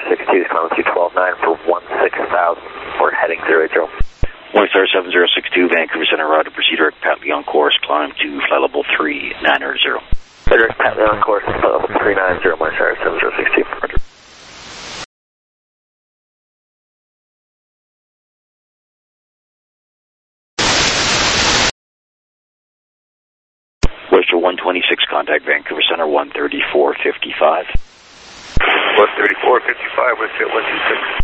062 is climbing to 12.9 for 16,000. We're heading 080. White Star 7062, Vancouver Center, route to proceed direct Patley on course, climb to flight level 390. Direct Patley on course, flight level 390, White Star 7062. Roger. Oyster 126, contact Vancouver Center 13455. 13455, Whiskey 126.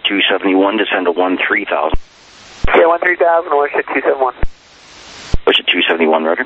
271, descend to 13,000. Okay, 13,000, Westjet 271. Westjet 271, roger.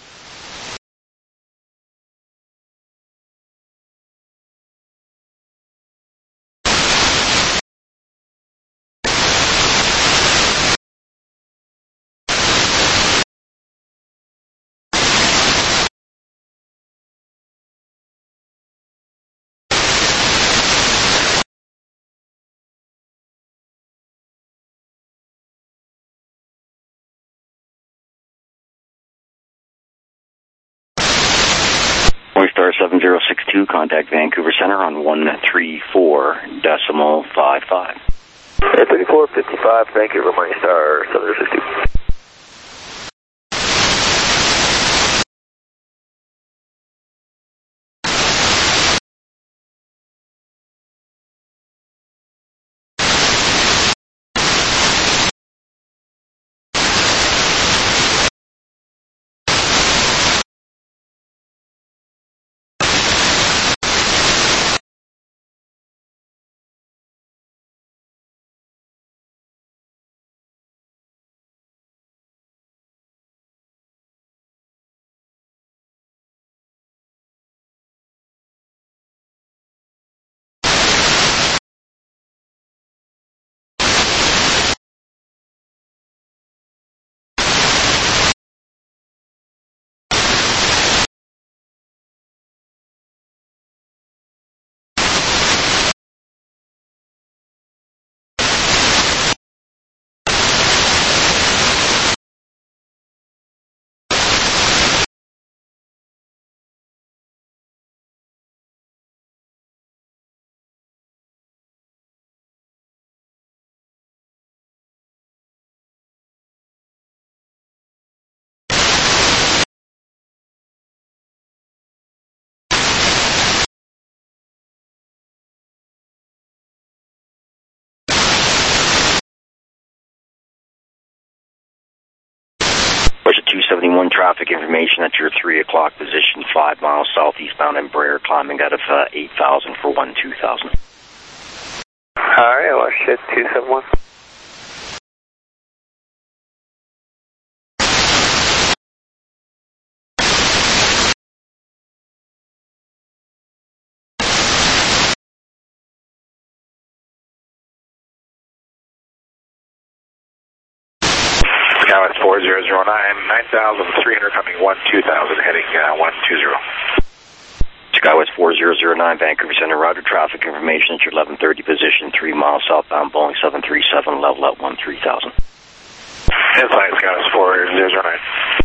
Star 7062, contact Vancouver Center on 134.55. 3455, Vancouver Morningstar 7062. Westjet 271, traffic information at your 3 o'clock position, 5 miles southeastbound in Brer, climbing out of 8,000 for 12,000. Alright, Westjet 271. Skywest 4009, 9,300 coming 12,000, heading 120. Skywest 4009, Vancouver Center, roger. Traffic information at your 1130 position, 3 miles southbound, Boeing 737, level at 13,000. Inside Skywest 4009.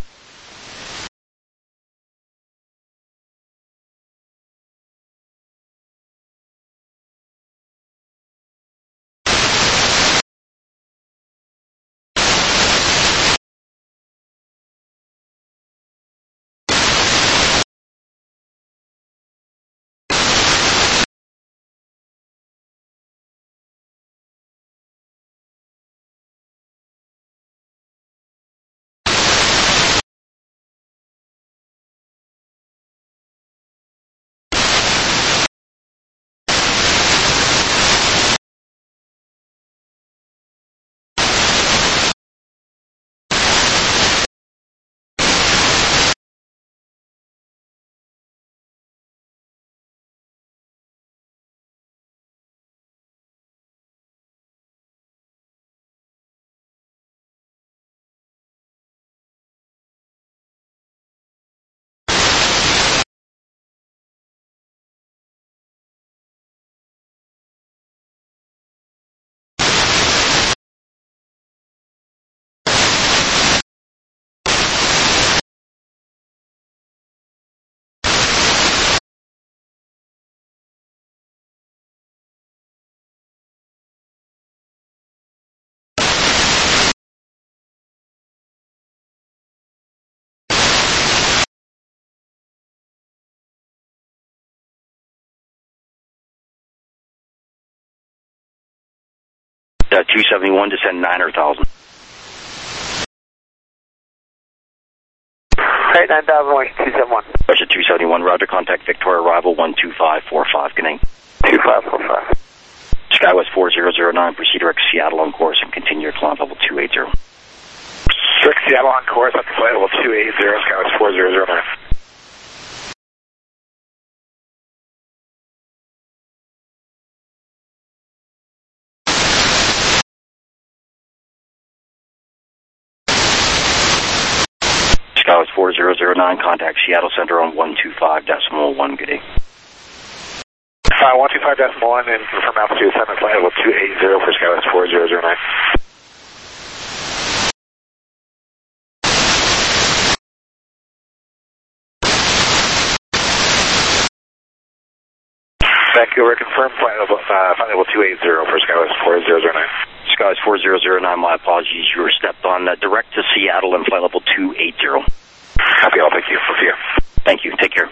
Yeah, 271, descend 9,000. Alright, 9,000, Westjet 271. Westjet 271, roger. Contact Victoria, arrival 12545, good night. 2545. Skywest 4009, proceed direct Seattle on course and continue your climb level 280. Direct Seattle on course up to flight level 280, Skywest 4009. Skywest 4009, contact Seattle Center on 125.1, good day. 125.1 and confirm altitude ascending flight level 280 for Skywest 4009. Vancouver, confirm flight level 280 for Skywest 4009. Skywest 4009, my apologies, you were stepped on direct to Seattle and flight level 280. Copy all, thank you. We'll see you. Thank you, take care.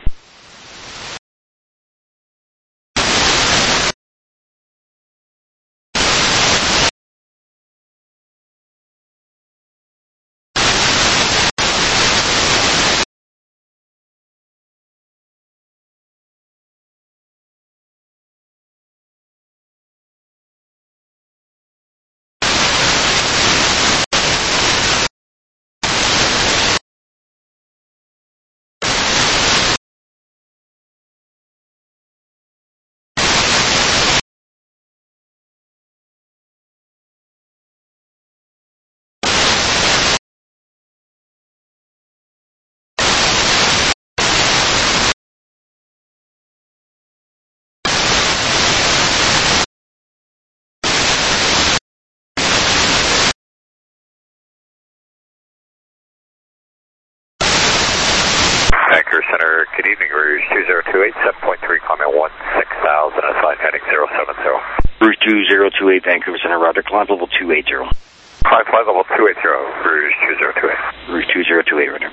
Vancouver Center, good evening, Rouge 2028, 7.3, comment 16,000, assign heading 070. Rouge 2028, Vancouver Center, roger, climb level 280. Climb flight level 280, Rouge 2028. Rouge 2028, roger.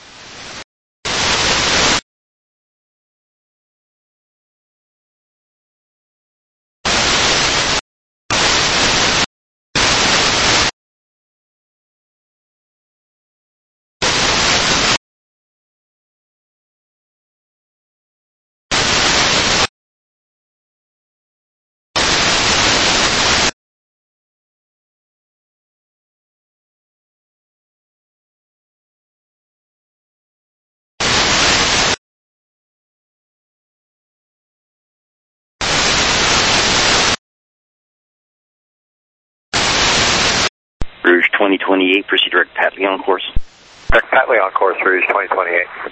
Rouge 2028, proceed direct Patley on course. Direct Patley on course, Rouge 2028.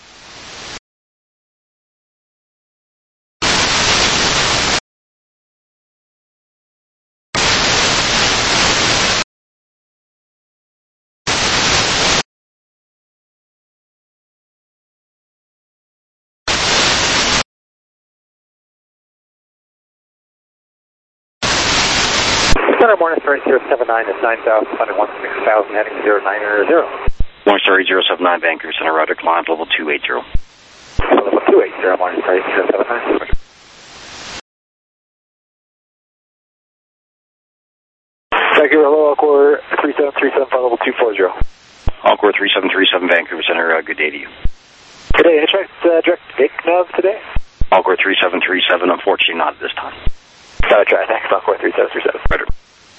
Center Morningstar 079 is 9,000, funding 16,000, heading 090. Morningstar 079, Vancouver Center, roger, climb level 280. Level 280, Morningstar 079. Vancouver, hello, Encore 3737, flight level 240. Encore 3737, Vancouver Center, good day to you. Today, any chance direct Vic nav today? Encore 3737, unfortunately not at this time. Gotta try, thanks, Encore 3737. Roger.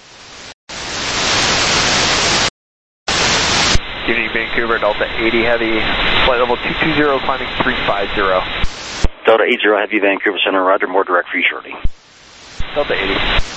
Good evening, Vancouver, Delta 80 Heavy, flight level 220, climbing 350. Delta 80 Heavy, Vancouver Center, roger, more direct for you shortly. Delta 80.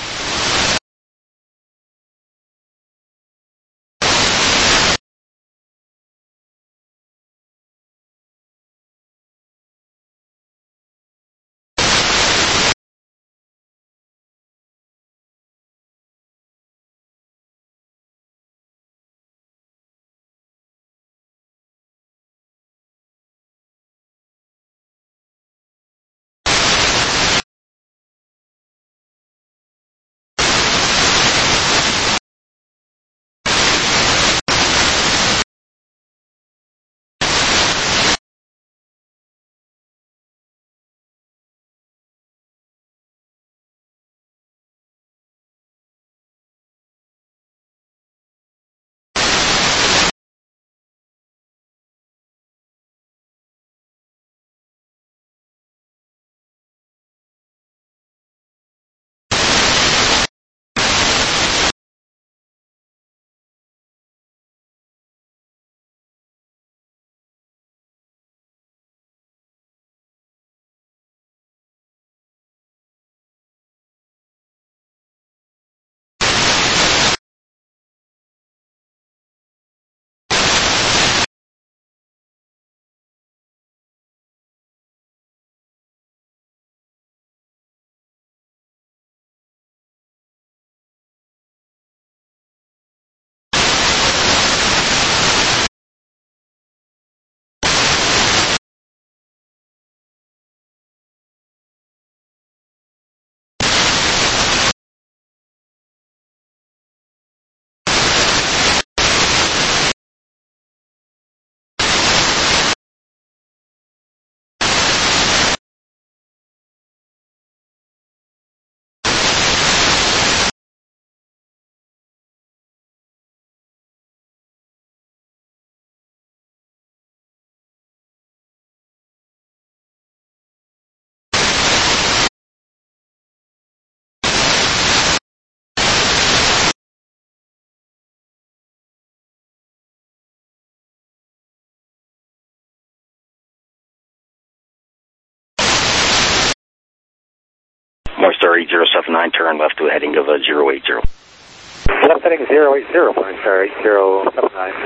Morningstar 8079, turn left to a heading of 080. Left heading 080, Morningstar 8079.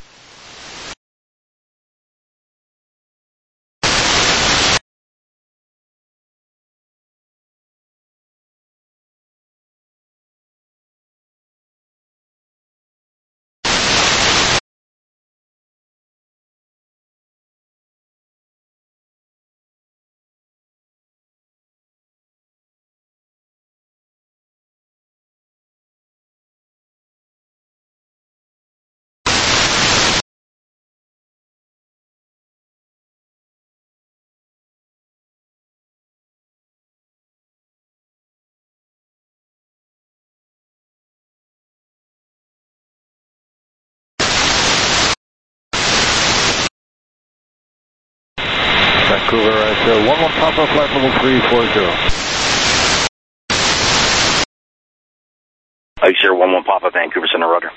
Vancouver, right, 11 Papa, flight level 340. Ice 011 Papa, Vancouver Center, rudder.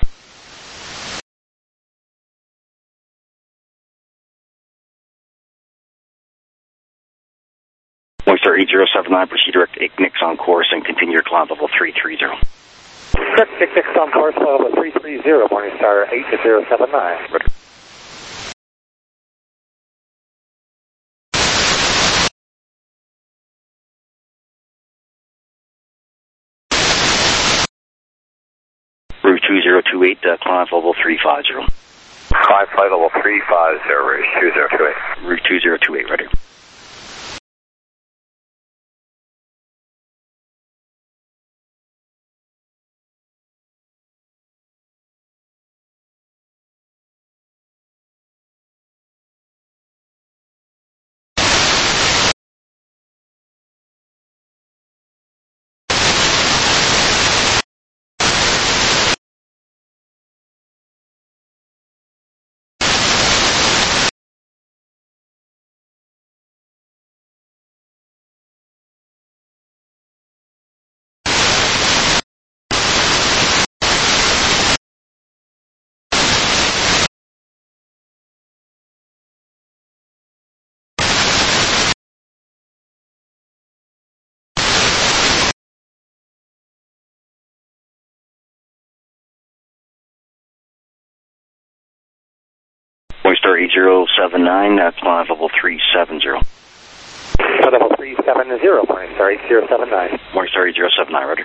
Morningstar 8079, proceed direct Ignix on course and continue your climb level 330. Direct Ignix on course level 330, Morningstar 8079. Rudder. Route 2028, climb level 350. Climb flight level 350, Rouge 2028. Route 2028, rudder. Morningstar 8079, climb level 370. Level 370, Morningstar 8079. Morningstar 8079, rudder.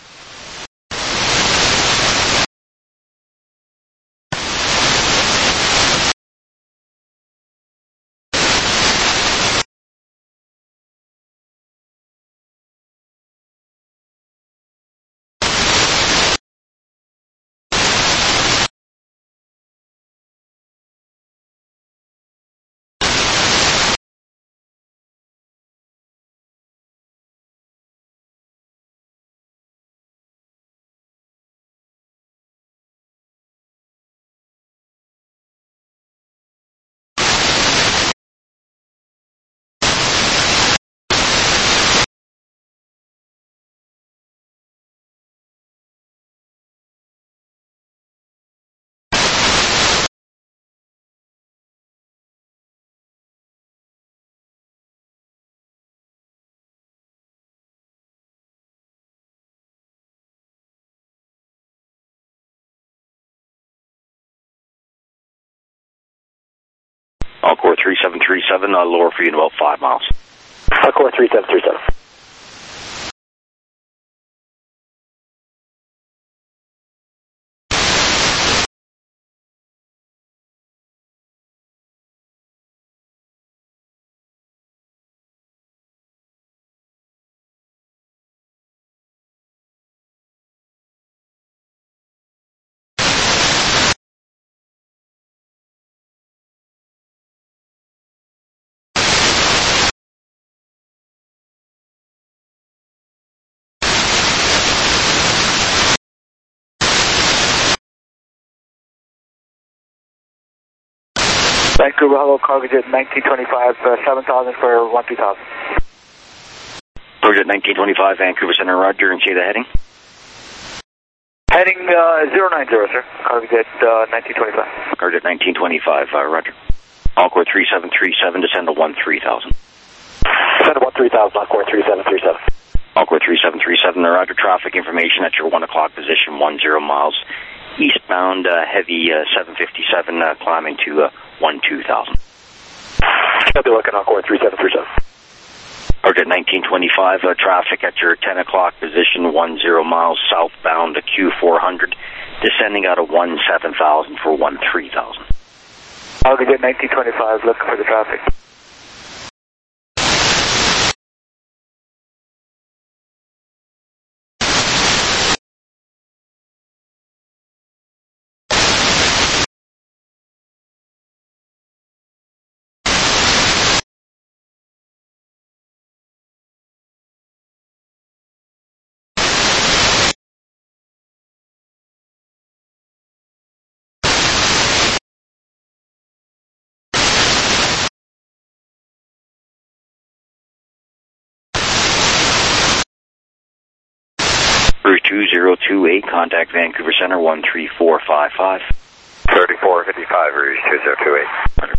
Encore 3737, lower for you in about 5 miles. Encore 3737. Vancouver, hello, Cargojet 1925, 7,000 for 12000. Cargojet 1925, Vancouver Center, roger, and say the heading? Heading 090, sir. Cargojet 1925. Cargojet 1925, roger. Encore 3737, descend to 13,000. Descend to 13,000, Encore 3737. Encore 3737, roger traffic information at your 1 o'clock position, 10 miles. Eastbound, heavy 757 climbing to 12,000. I'll be looking Encore 3737. Roger, 1925, traffic at your 10 o'clock position, 10 miles southbound to Q400, descending out of 17,000 for 13,000. I'll get 1925, looking for the traffic. Route 2028, contact Vancouver Center 13455. 3455, Rouge 2028.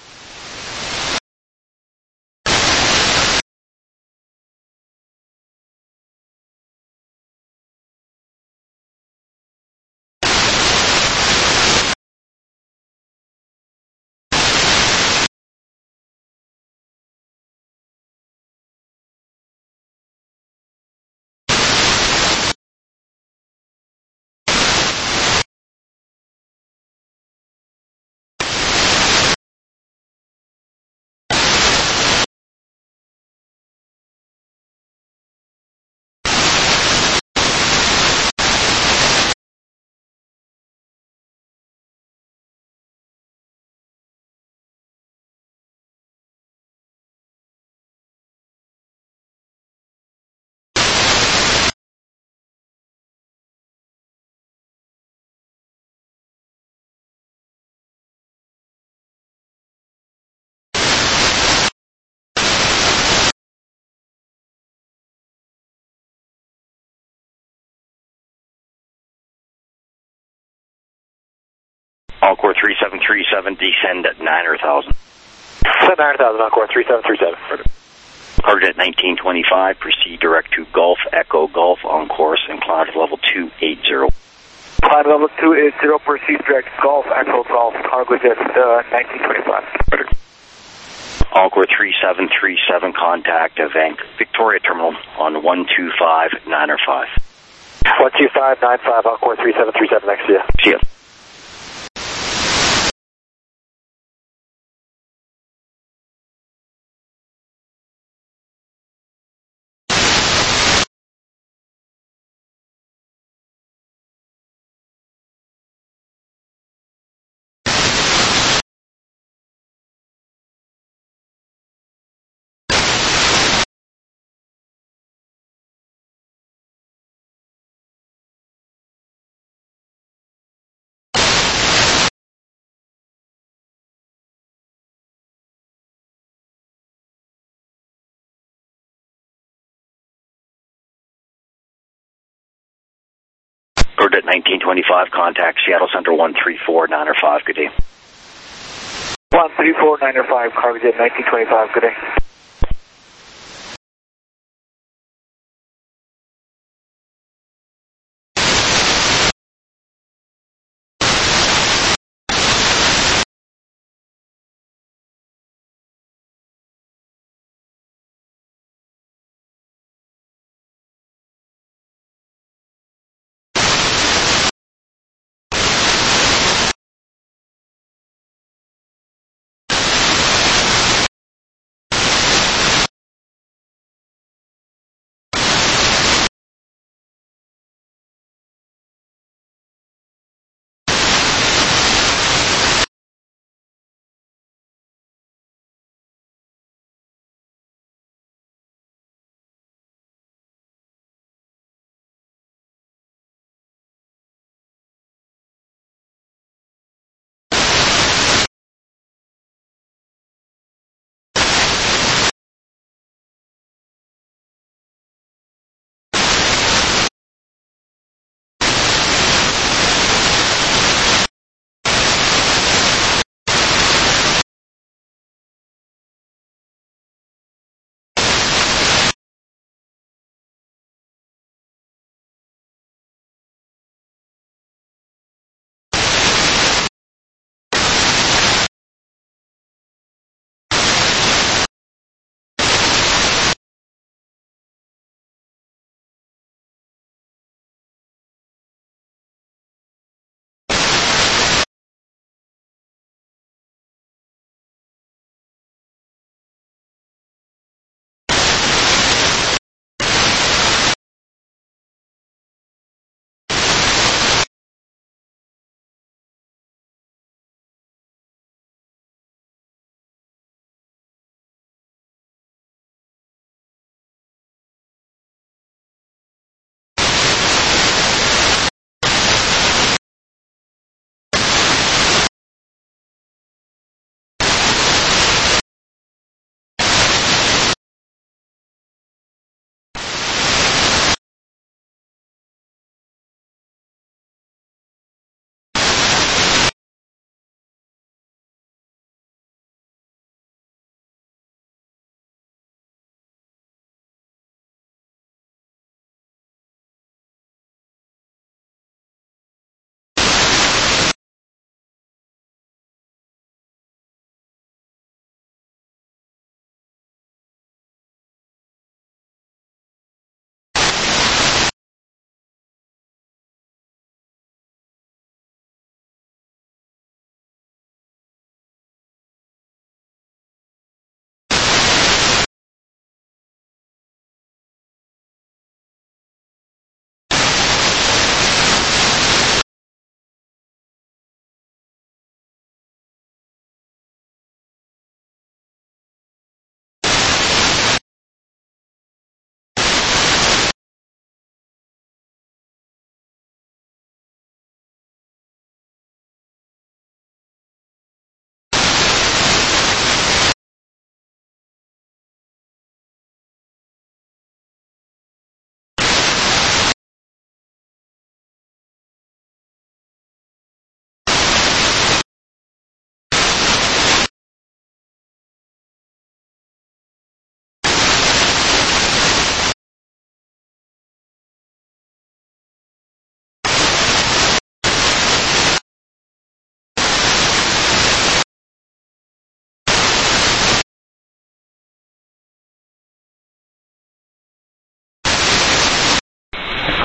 Encore 3737, descend at 9,000. Send 9,000, Encore 3737. Target at 1925, proceed direct to Golf, Echo Golf on course and climb to level 280. Climb level 280, proceed direct Golf, Echo Golf, target at 1925. Encore 3737, contact Victoria Terminal on 12595. 12595, Encore 3737, next to you. See ya. At 1925, contact Seattle Center 134905. Good day. 134905, target at 1925. Good day.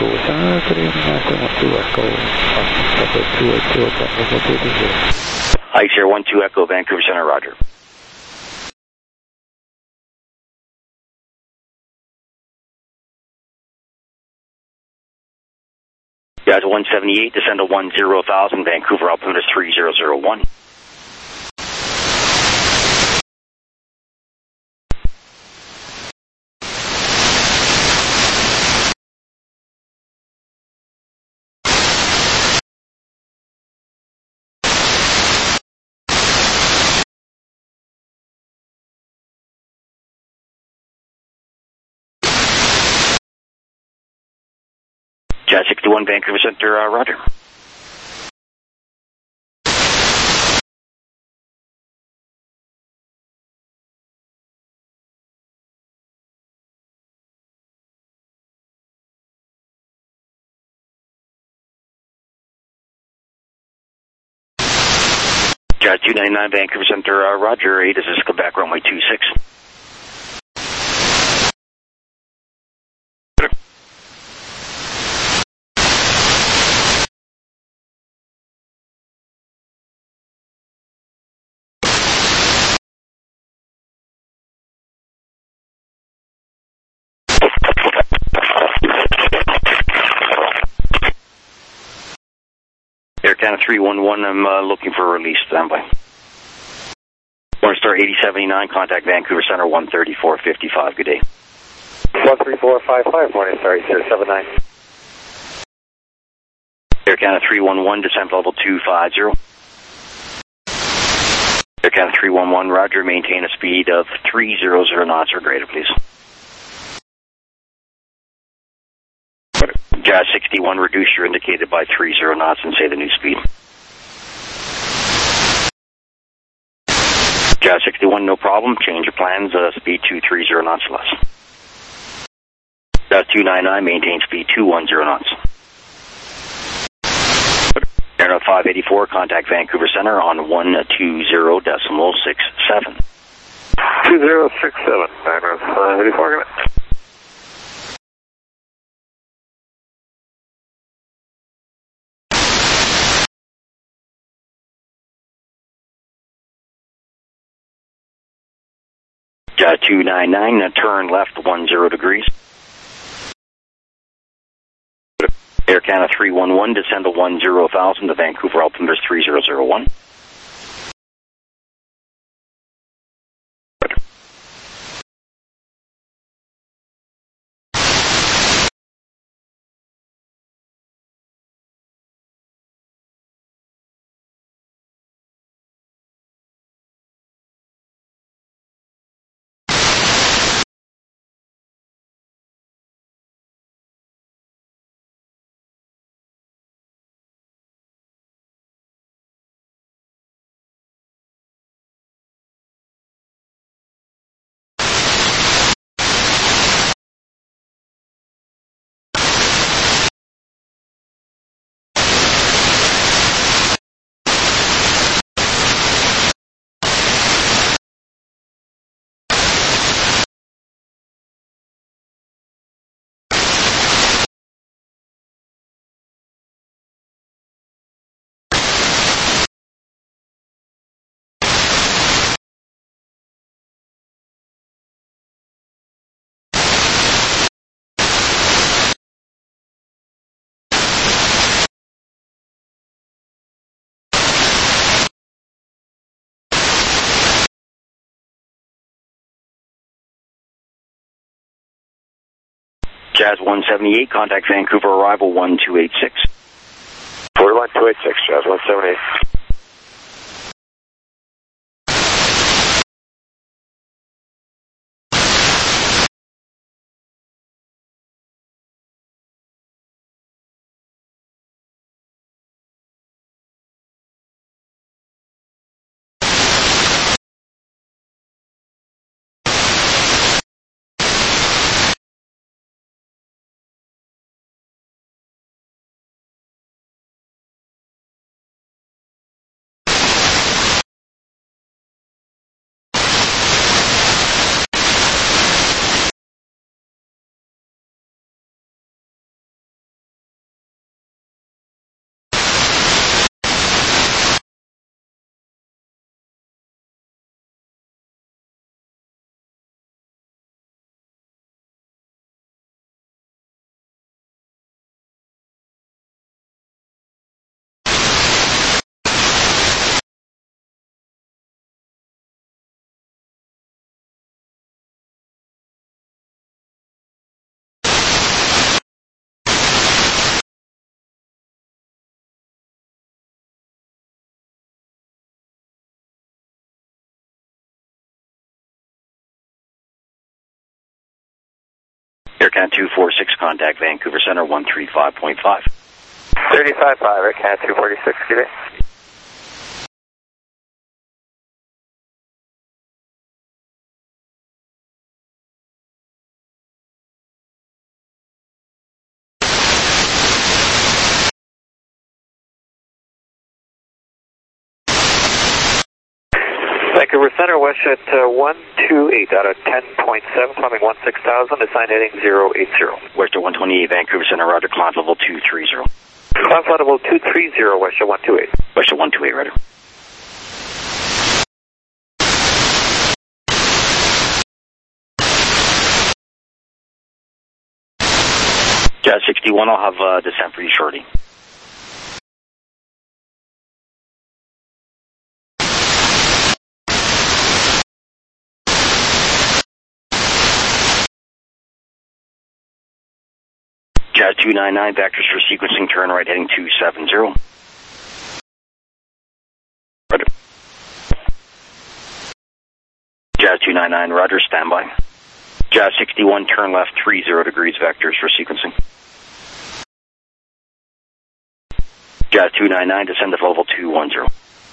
Echo. Good evening, Master 12 Echo. Number 282 at Vancouver 220. Ike Sierra 12 Echo, Vancouver Center, roger. Jazz 178, descend to 10,000, Vancouver, altimeter 3001. Jazz 61, Vancouver Center, roger. Jazz 299, Vancouver Center, roger. 8 is this Quebec, runway 26. Air Canada 311, I'm looking for a release, standby. Morningstar 8079, contact Vancouver Center 13455, good day. 13455, Morningstar 8079. Air Canada 311, descent level 250. Air Canada 311, roger, maintain a speed of 300 knots or greater, please. Jazz 61, reduce your indicated by 30 knots and say the new speed. Jazz 61, no problem, change your plans, speed 230 knots less. Jazz 299, maintain speed 210 knots. Air 584, contact Vancouver Center on 120.67. 2067, Air 584, Jazz 299, turn left 10 degrees. Air Canada 311, descend to 10,000, the Vancouver altimeter is 3001. Jazz 178, contact Vancouver arrival 1286. 41286, Jazz 178. Air Canada 246, contact Vancouver Center 135.5. 35.5, Air Canada 246, good day. Vancouver Center, Westjet 128 out of 10.7, climbing 16,000, assign heading 080. Westjet 128, Vancouver Center, roger, climb level 230. Climb level 230, Westjet 128. Westjet 128, roger. Jazz 61, I'll have descent for you shortly. Jazz 299, vectors for sequencing, turn right heading 270. Roger. Jazz 299, roger, standby. Jazz 61, turn left 30 degrees, vectors for sequencing. Jazz 299, descend to level 210.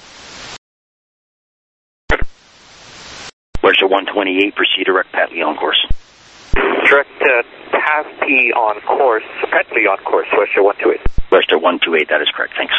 Westjet 128, proceed direct Patley on course. Direct Patley on course, Patley on course, Westjet 128. Westjet 128, that is correct, thanks.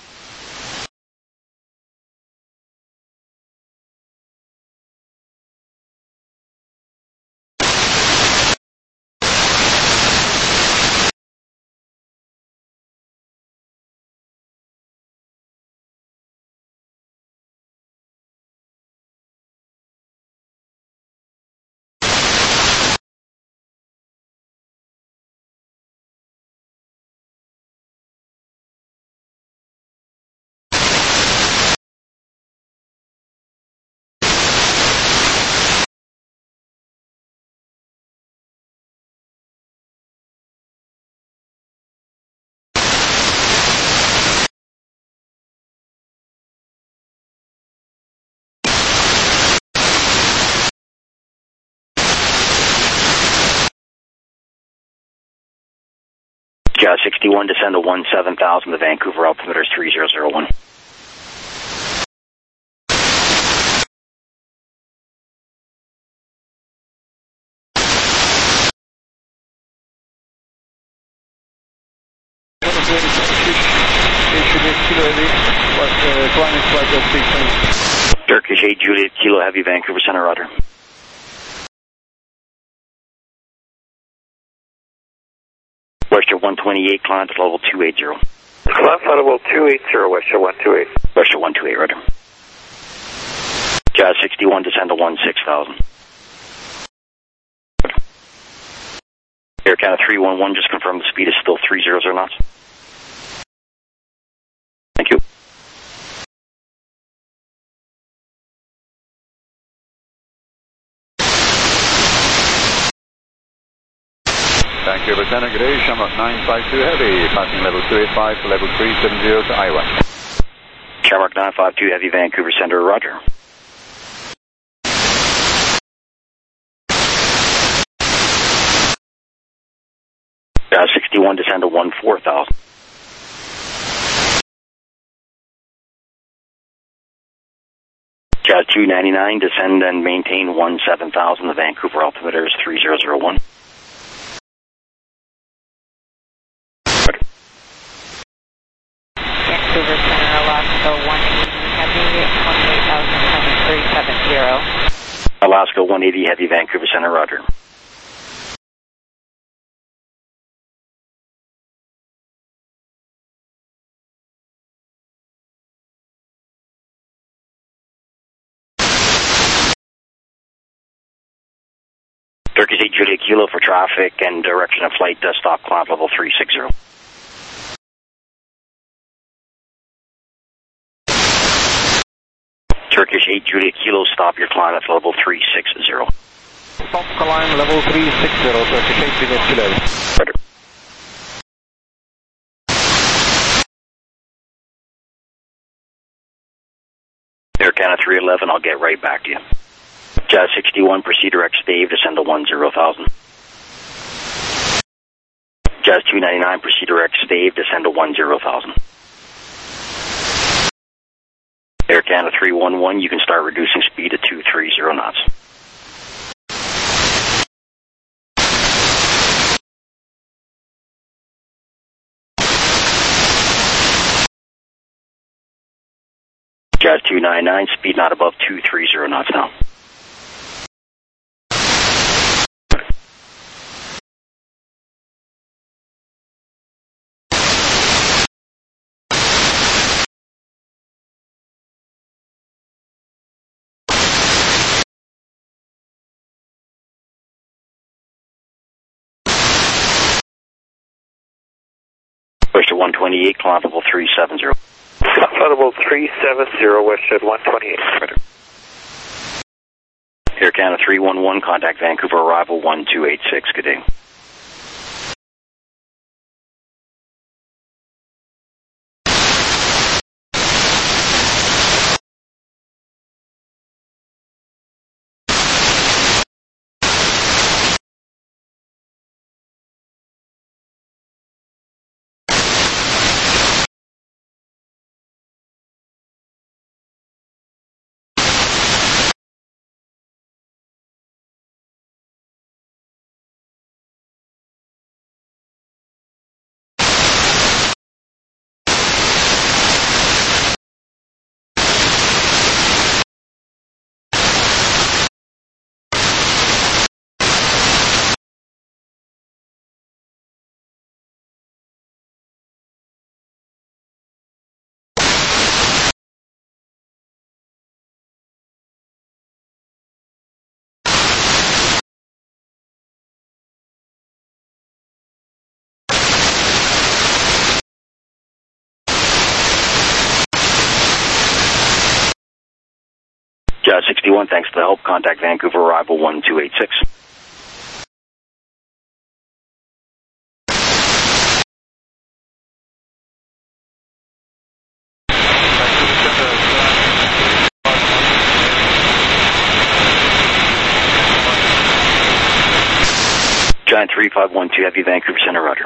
Jazz 61, descend to 17,000, the Vancouver altimeter is 3001. Turkish 8 Juliet Kilo Heavy, Vancouver Center, roger. Westjet 128, climb to level 280. Climb level 280, Westjet 128. Westjet 128, roger. Jazz 61, descend to 16,000. Air Canada 311, just confirm the speed is still 300 knots. Thank you. Vancouver Center, good day, Shamrock 952 Heavy, passing level 285 to level 370 to Iowa. Shamrock 952 Heavy, Vancouver Center, roger. Jazz 61, descend to 14,000. Jazz 299, descend and maintain 17,000, the Vancouver altimeter is 3001. Vancouver Center, Alaska 180 Heavy, 28,370. Alaska 180 Heavy, Vancouver Center, roger. Turkish 8 Juliet Kilo for traffic and direction of flight, stop climb level 360. Turkish 8 Juliet Kilo, stop your climb at level 360. Stop climb level 360, Turkish 8 Juliet Kilo. Roger. Air Canada 311, I'll get right back to you. Jazz 61, proceed direct stave, descend to 10,000. Jazz 299, proceed direct stave, descend to 10,000. Air Canada 311, you can start reducing speed to 230 knots. Jazz 299, speed not above 230 knots now. Push to 128, climb level 370. Level 370, Westshed 128. Air Canada 311, contact Vancouver arrival 1286, good day. Jazz 61, thanks for the help. Contact Vancouver arrival 1286. Giant 3512, heavy Vancouver Center, roger.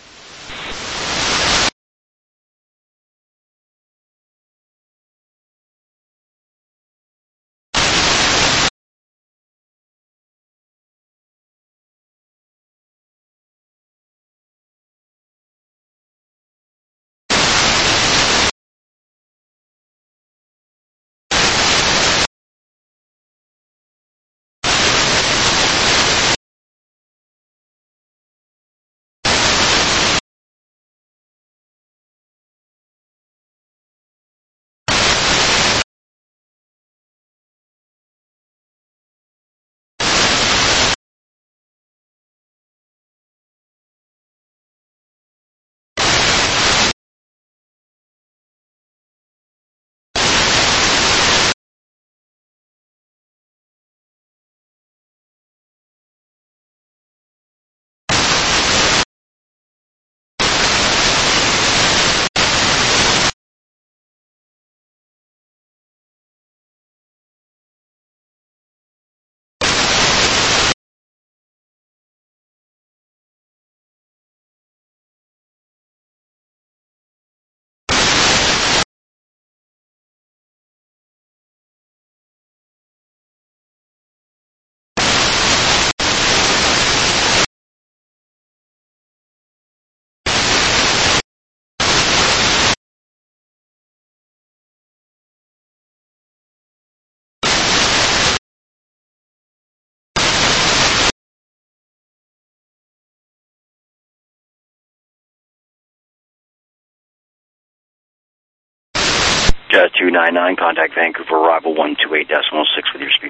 Jazz 299, contact Vancouver arrival 128.6 with your speed.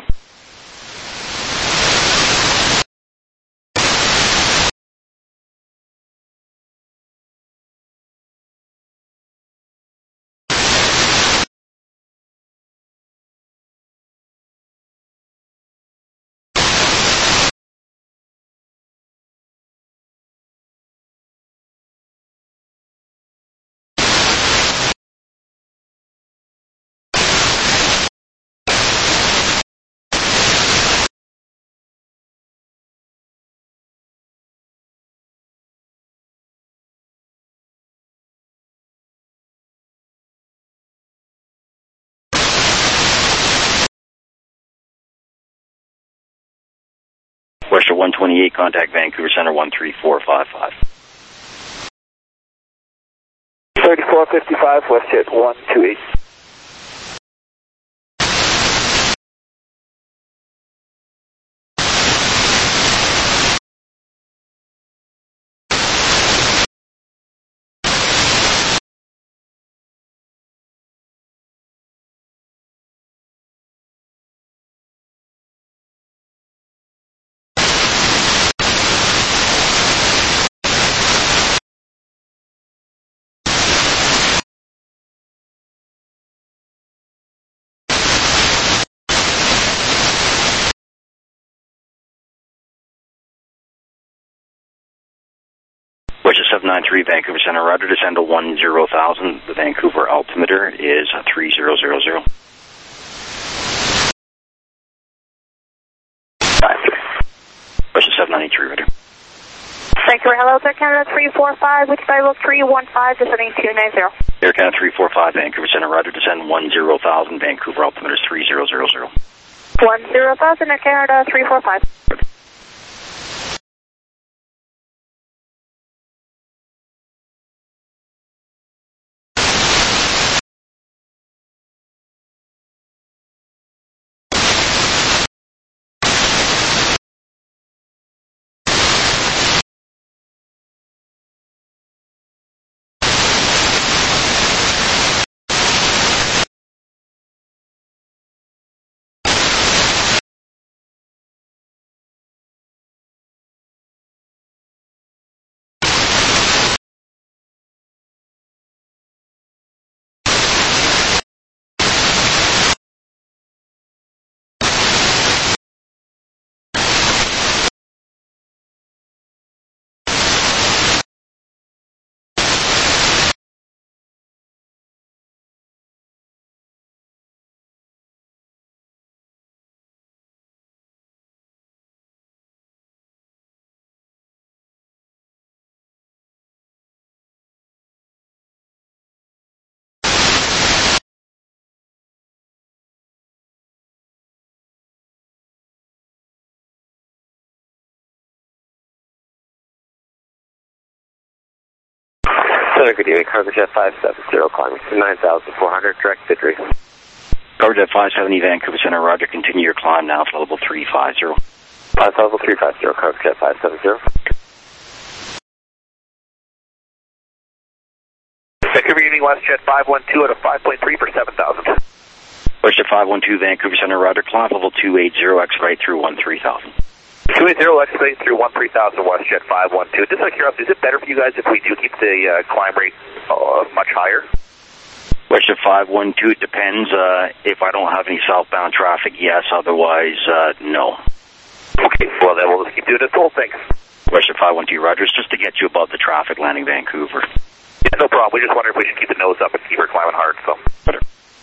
WestJet 128, contact Vancouver Center 13455. 3455, WestJet 128. WestJet 793, Vancouver Center, roger, descend to 10,000. The Vancouver altimeter is 3000. WestJet 793, roger. Vancouver, hello, Air Canada 345, which level 315, descending 290. Air Canada 345, Vancouver Center, roger, descend 10,000. Vancouver altimeter is 3000. 10,000, Air Canada 345. Center, good evening. Cargojet 570, climbing to 9,400, direct Vidri. Cargojet 570, Vancouver Center, roger, continue your climb now to level 350. Level 350, Cargojet 570. Vancouver evening, WestJet 512 at a 5.3 for 7,000. WestJet 512, Vancouver Center, roger, climb level 280, expedite through 13,000. 280, expedite through 13,000, WestJet 512. Just out of curiosity, is it better for you guys if we do keep the climb rate much higher? WestJet 512, it depends. If I don't have any southbound traffic, yes. Otherwise, no. Okay, well then we'll just keep doing it. Cool, thanks. WestJet 512, roger, it's just to get you above the traffic landing Vancouver. Yeah, no problem. We just wondered if we should keep the nose up and keep her climbing hard, so. Better.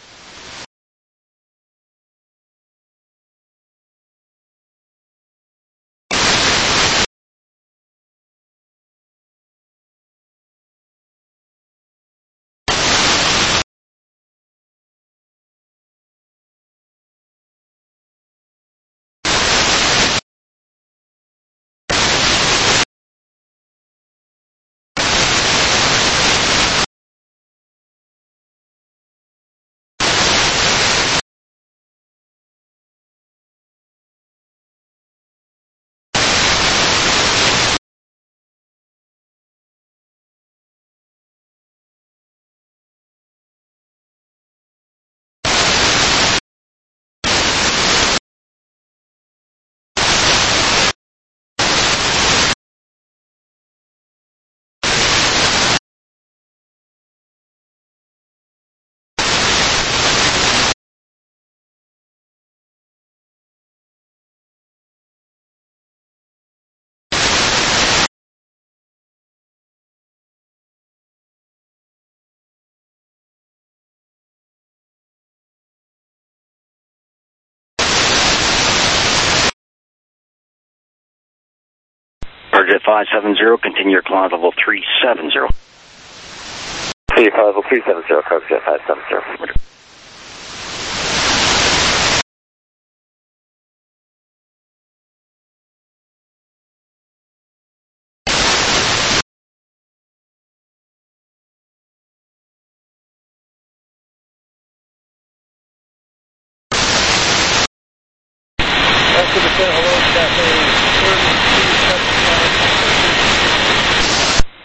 Cargojet 570, continue your climb level 370. Level 370, Cargojet 570.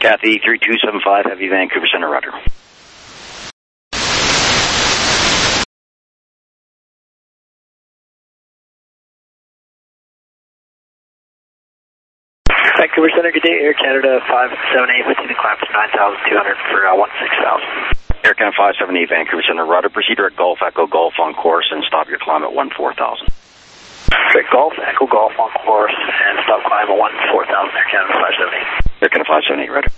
Kathy 3275 Heavy, Vancouver Center, Roger. Vancouver Center, good day. Air Canada 578, within the climb to 9,200 for 16,000. Air Canada 578 Vancouver Center, Roger. Proceed direct Golf Echo Golf on course and stop your climb at 14,000. Direct Golf Echo Golf on course and stop climb at 14,000. Air Canada 578. Air Canada 578, Roger.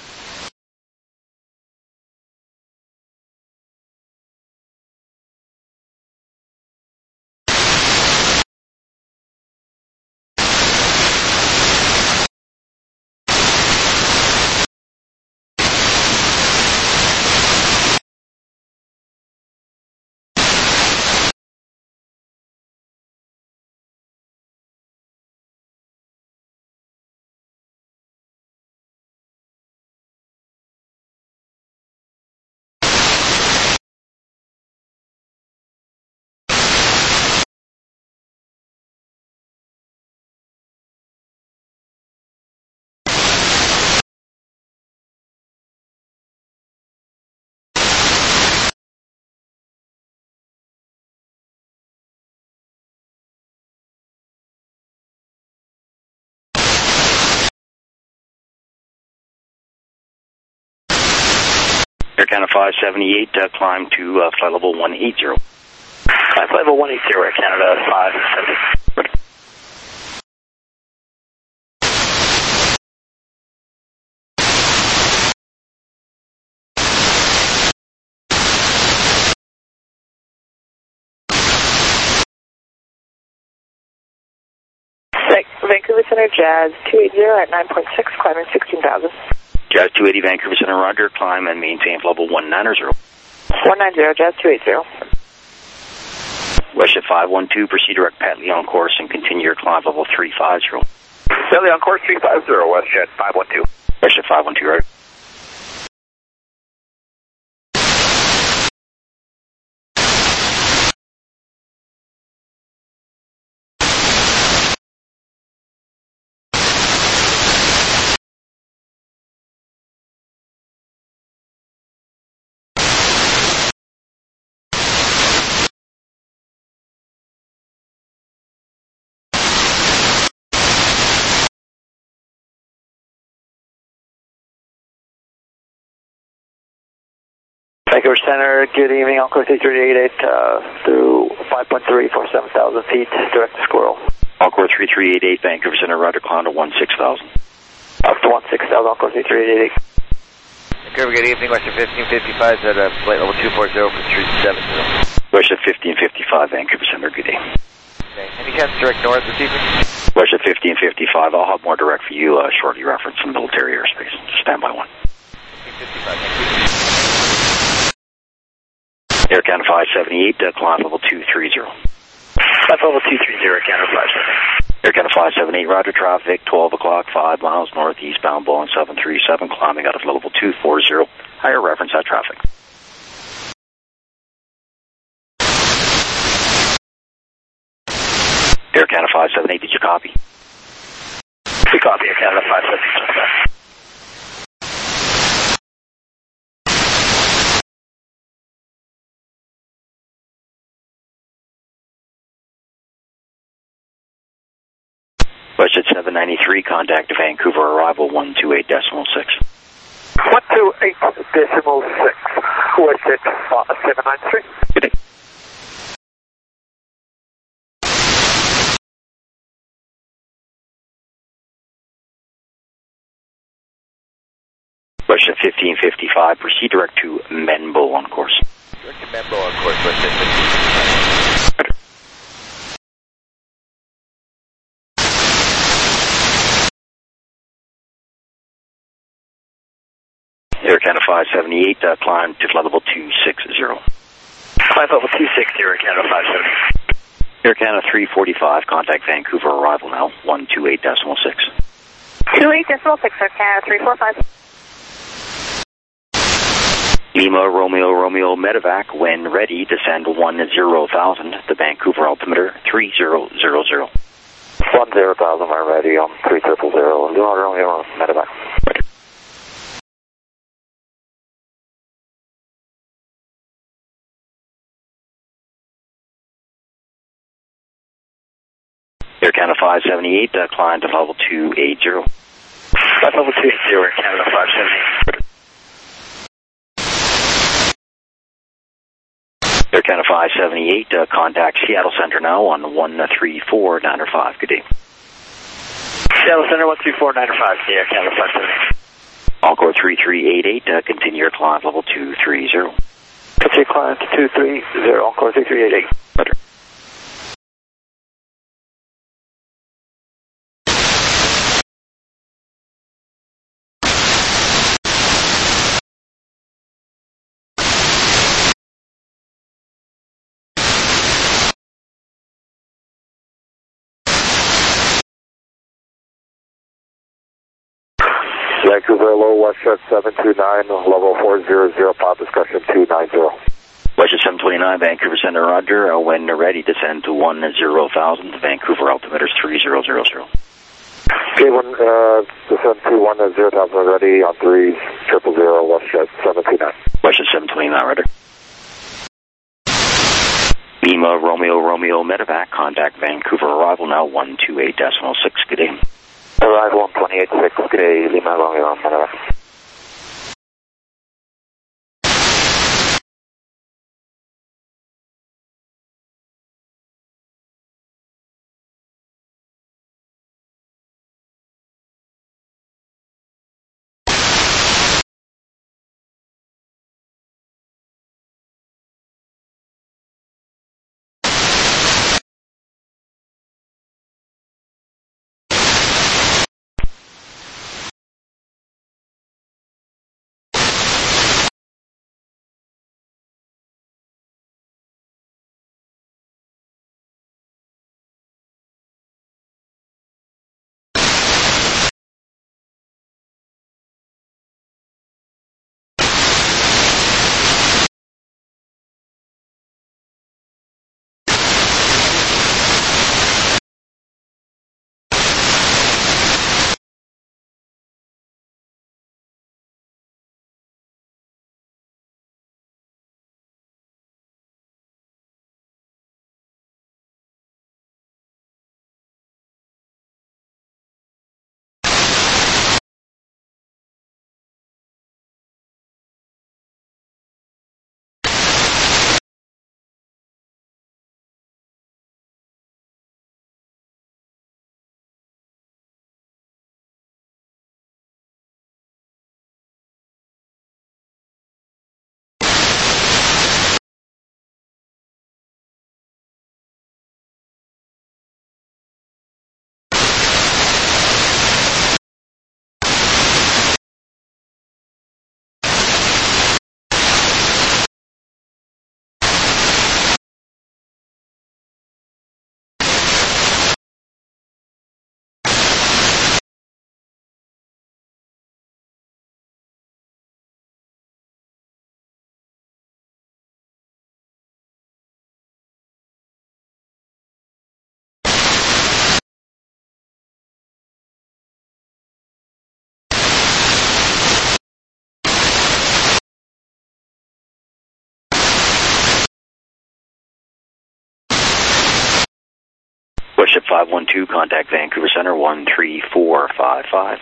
Air Canada 578, climb to flight level 180. Flight level 180, Air Canada 570. Vancouver Center, Jazz 280 at 9.6, climbing 16,000. Jazz 280 Vancouver Center, Roger. Climb and maintain level 190. 190, Jazz 280. WestJet 512, proceed direct Patley on course and continue your climb level 350. Patley on course 350, WestJet 512. WestJet 512, right? Vancouver Center, good evening. On course 3388 through 5.3 for 7,000 feet, direct to Squirrel. On course 3388 Vancouver Center, Roger. Climb to 16,000. Up to 16,000 on course 3388. Vancouver, good evening. WestJet 1555 at flight level 240 for 370. WestJet 1555 Vancouver Center, good day. Okay. Any chance direct north this evening? WestJet 1555, I'll have more direct for you shortly, reference some military airspace. Stand by one. 1555, thank you. Air Canada 578, climb level 230. Flight level 230, Air Canada 578. Air Canada 578, Roger. Traffic 12 o'clock, 5 miles northeastbound, Boeing 737, climbing out of level 240. Higher reference at traffic. Air Canada 578, did you copy? We copy, Air Canada 578. WestJet 793, contact Vancouver, arrival 128.6. 128.6, WestJet 793. Good day. WestJet 1555, proceed direct to Menbo on course. Direct to Menbo on course, WestJet 1555. Air Canada 578, climb to flight level 260. Climb level 260, Air Canada 570. Air Canada 345, contact Vancouver, arrival now 128.6. 28.6, Air Canada 345. Lima, Romeo, Romeo, Medevac, when ready, descend 10,000, the Vancouver altimeter 3000. 10,000, we're ready on 3000, Lima, Romeo, Medevac. Canada 578, climb to level 280. That's level 280, Air Canada 578. Air Canada 578, contact Seattle Center now on 134.905. Good day. Seattle Center 134.905, Air Canada 578. Encore 3388, continue your climb level 230. Continue climb to 230, Encore 3388. Better. Vancouver low, WestJet 729, level 400, pod discussion 290. WestJet 729, Vancouver Center, roger. When ready, descend to 10,000. Vancouver altimeter is 3000. Okay, descend to 10,000 ready on 3000, WestJet 729. WestJet 729, roger. Lima, Romeo, Medevac, contact Vancouver, arrival now 128.6, good day. Arrival 128.6, good day, Lima, Romeo, Medevac. WestJet 512, contact Vancouver Center 13455.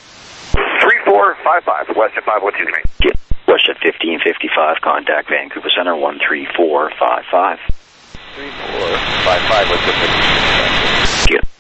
3455, WestJet 512, good night. Yeah. WestJet 1555, contact Vancouver Center 13455. 3455, WestJet 1555. Yeah.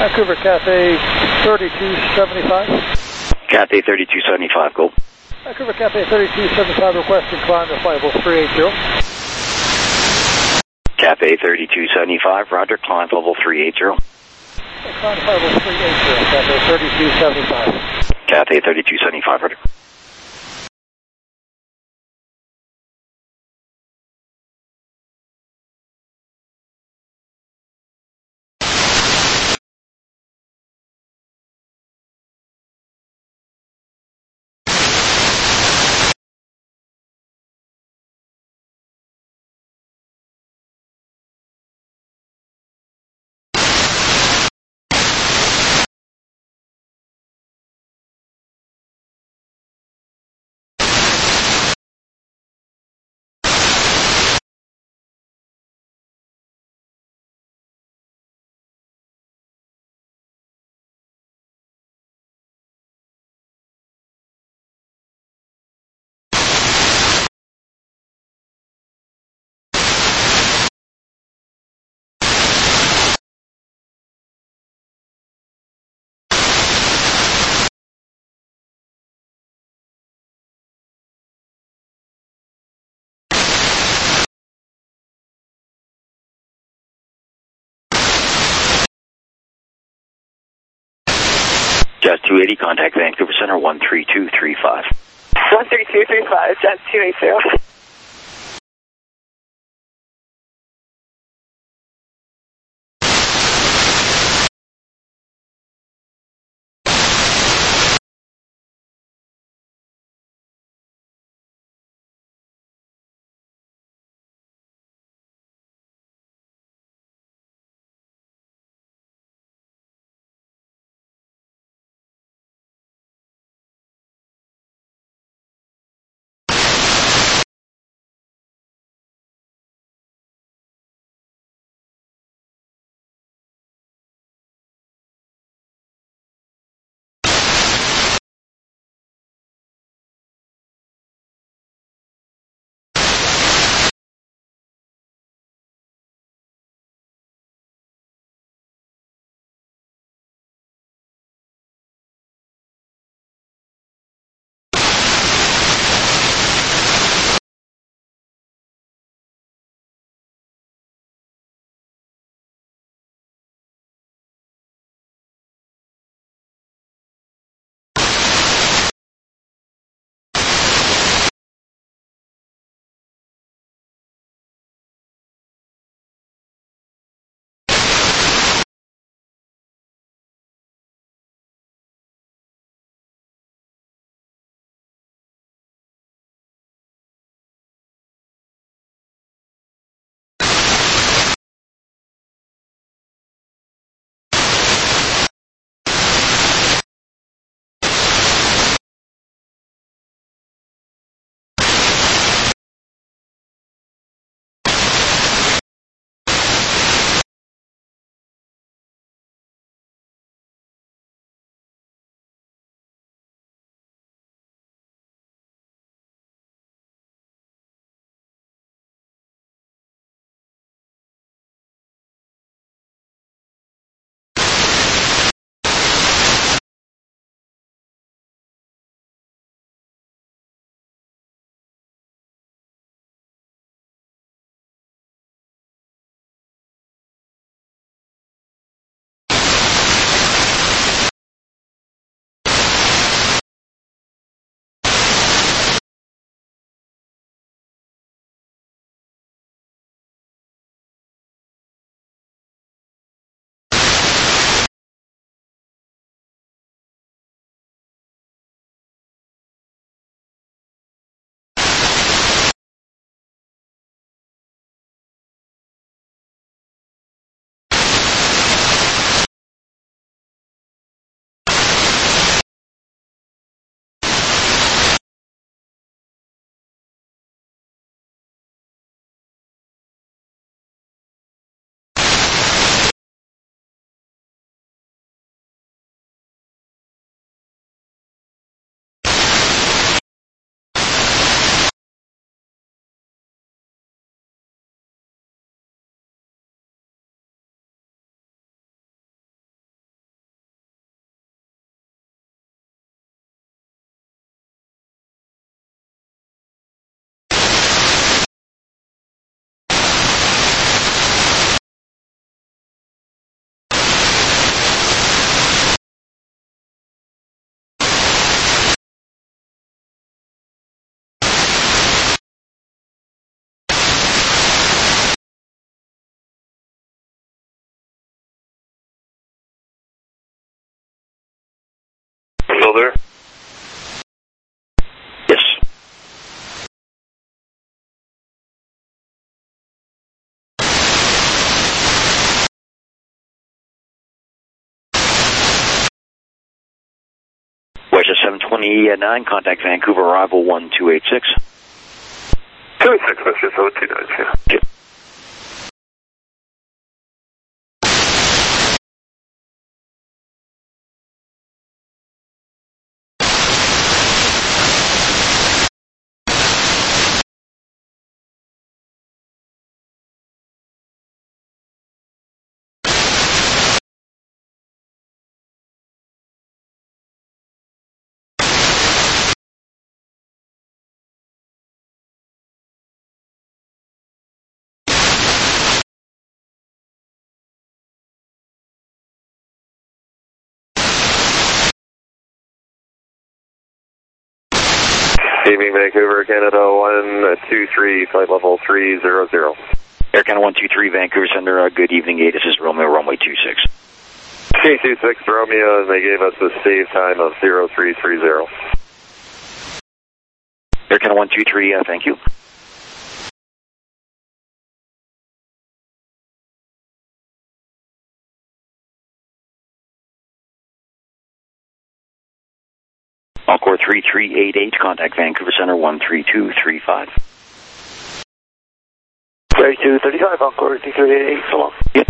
Vancouver Cathay 3275. Cathay 3275, go. Vancouver Cathay 3275 requesting climb to flight level 380. Cathay 3275, roger, climb level 380. Climb to flight level 380, Cathay 3275. Cathay 3275, roger. Jazz 280, contact Vancouver Center 13235. 13235, Jazz 280. still there? Yes. WestJet 729, contact Vancouver, arrival 1286. 286, WestJet 729, yeah. Okay. Evening, Vancouver, Canada 123, flight level 300. Air Canada 123, Vancouver Center, good evening, this is Romeo, runway 26. K26 Romeo, and they gave us a save time of 0330. Air Canada 123, thank you. Encore 3388, contact Vancouver Center 13235. 3235, Encore 3388, so long. Yep.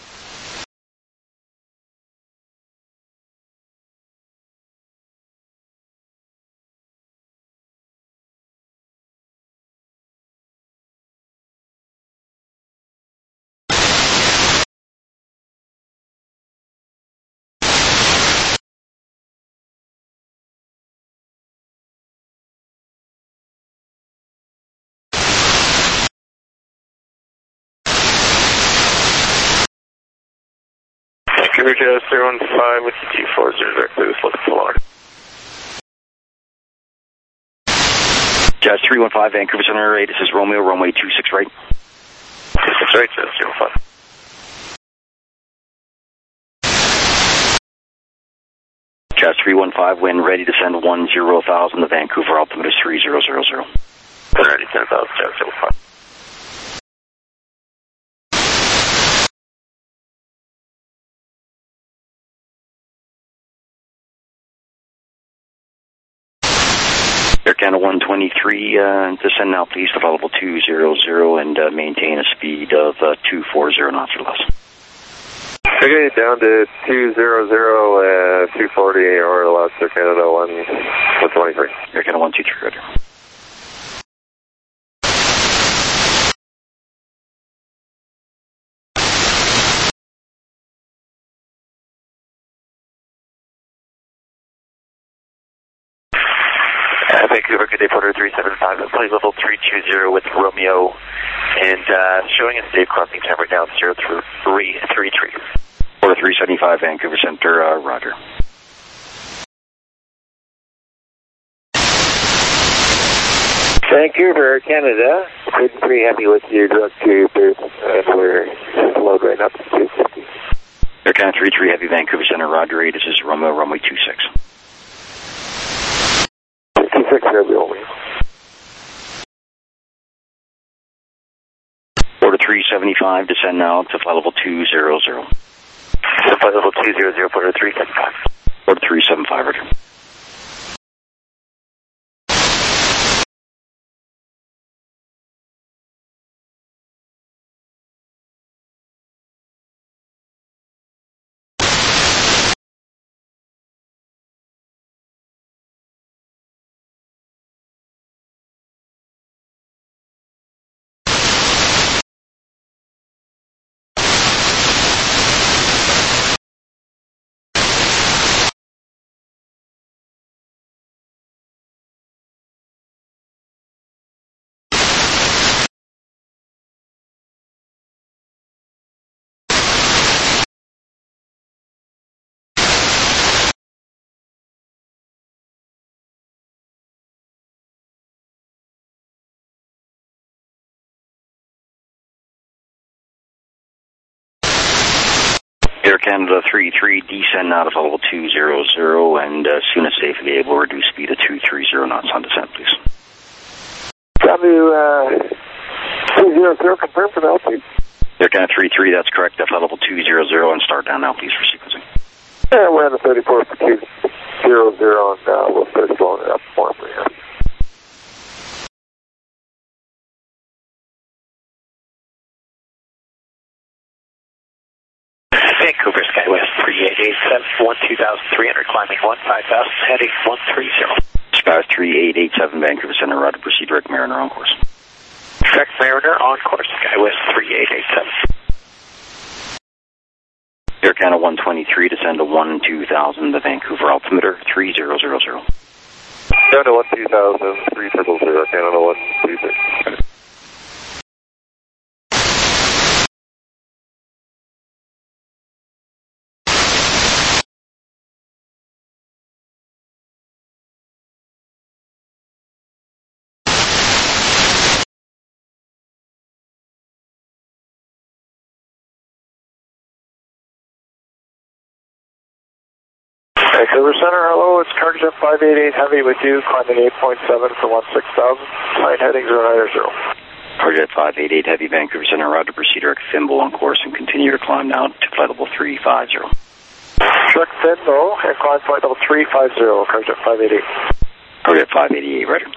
Vancouver Jazz 315 with the G40 directly, just looking for Florida. Jazz 315, Vancouver Center, this is Romeo, runway 26 right. 26 right, Jazz 315. Jazz 315, when ready to send 10,000 to Vancouver, altimeter is 3000. Ready, 10,000, Jazz 315. Air Canada 123, descend now please to level 200 and maintain a speed of 240 knots or less. Okay, down to 200, 240 or less, Air Canada 123. Air Canada 123, right. Vancouver, good day, Porter 375, flight level 320 with Romeo, and showing a safe crossing time right now, 0333. Porter 375, Vancouver Center, roger. Vancouver, Canada, been pretty happy with your direct to booth, and we're load right up to 250. Air Canada 33, Heavy, Vancouver Center, roger, this is Romeo, runway 26. 26 Romeo. Porter 375, descend now to flight level 200. Flight level 200, Porter 375. Porter 375, roger. Air Canada 33, descend out of level 200, and as soon as safely able, reduce speed to 230 knots on descent, please. W 200, confirm for now, please. Air Canada 33, that's correct, at level 200, and start down now, please, for sequencing. Yeah, we're on the 34 for 200, and we'll start slowing it up more for you. Vancouver SkyWest 3887, 12300, climbing 15000, heading 130. SkyWest 3887, Vancouver Center, route to proceed, direct Mariner on course. Direct Mariner on course, SkyWest 3887. Air Canada 123, descend to 12000, the Vancouver altimeter, 3000. Down to 12000, 300, Air Canada 123. Vancouver Center, hello, it's Cargojet 588 Heavy with you, climbing 8.7 for 16,000, flight heading 090. Cargojet 588 Heavy, Vancouver Center, route to proceed, direct Fimble on course, and continue to climb now to flight level 350. Direct Fimble, and climb flight level 350, Cargojet 588. Cargojet 588, roger.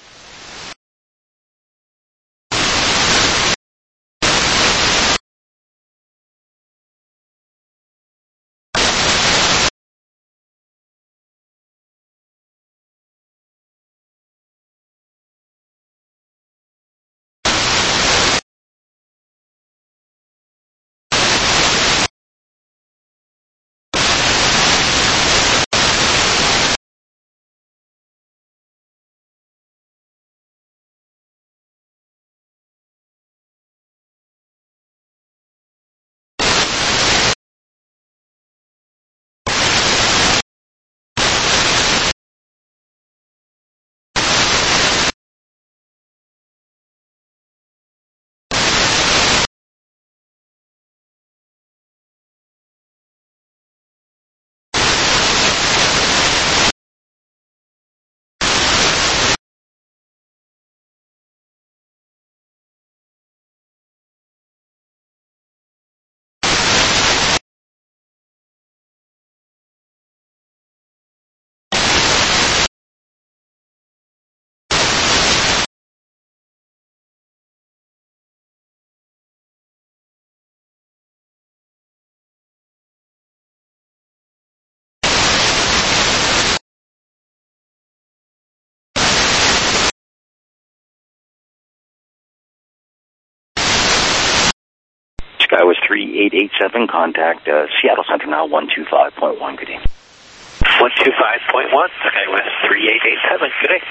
SkyWest 3887, contact Seattle Center now, 125.1, good day. 125.1, SkyWest 3887, good day.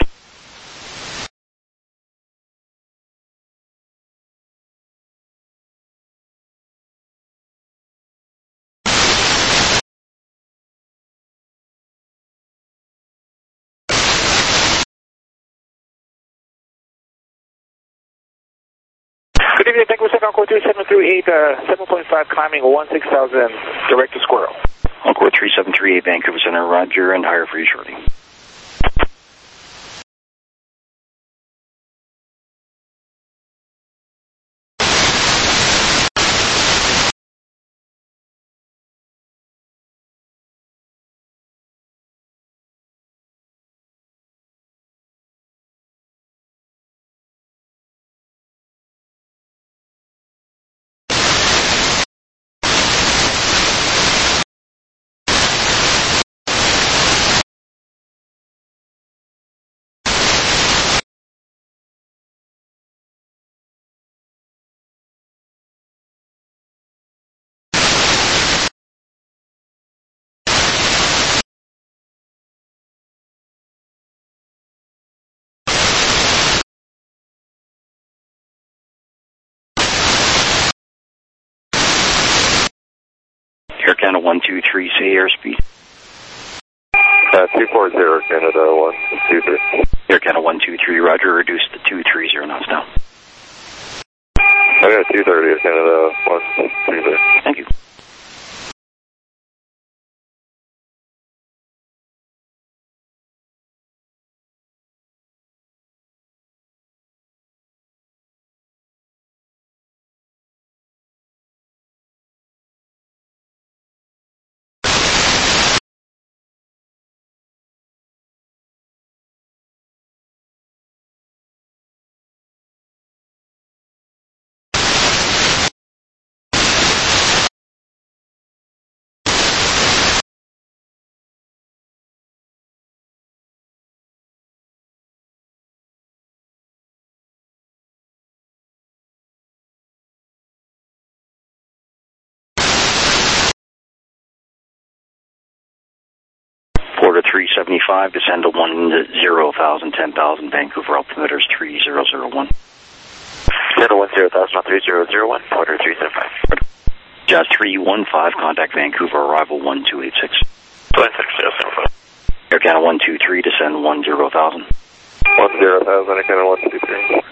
Good evening, thank you for Encore 3738, 7.5, climbing 16,000, direct to Squirrel. Encore 3738, Vancouver Center, roger, and higher for you shortly. Air Canada 123, say airspeed. 240, Canada 123. Air Canada 123, roger, reduce to 230 knots now. I got 230, Canada 123. Thank you. Order 375, descend to 10,000, 10,000, Vancouver, altimeter is 3001. Descend to 10,000 on 3001, order 375. Jazz 315, contact Vancouver, arrival 1286. 26075. Air Canada 123, descend 10,000. 10,000, Air Canada 123.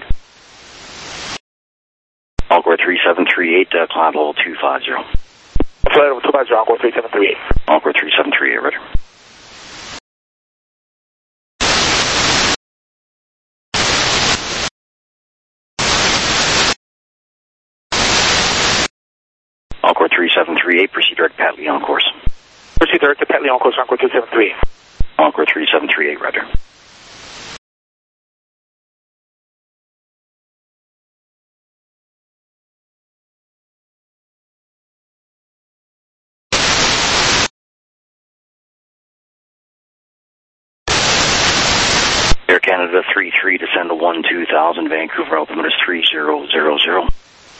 Encore 3738, climb level 250. Flight level 250, Encore 3738. Encore 3738, ready. Encore 3738, proceed direct Pat Lee on course. Proceed direct to Pat Lee on course, Encore 273. Encore 3738, roger. Air Canada 33, descend to 12,000, Vancouver, altimeter is 3000.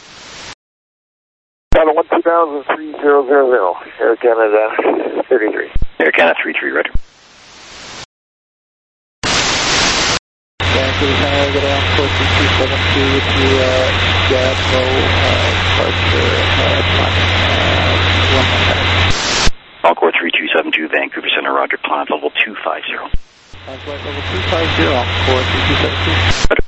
Canada 12000, 3000. Air Canada 33. Air Canada 33, ready. Vancouver Center, get on course 272 with you, Gatineau, departure, Encore 3272, Vancouver Center, roger, climb level 250. Flight level 250, Encore 3272.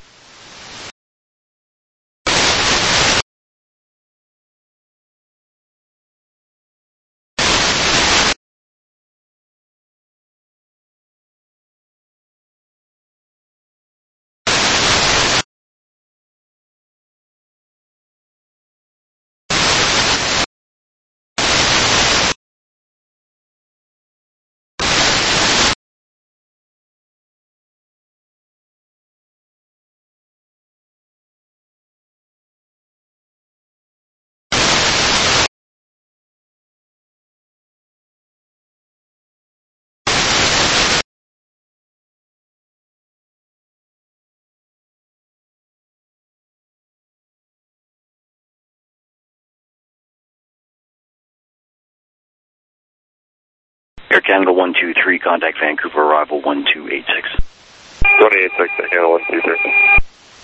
Air Canada 123, contact Vancouver, arrival 1286. 286, Air Canada 123.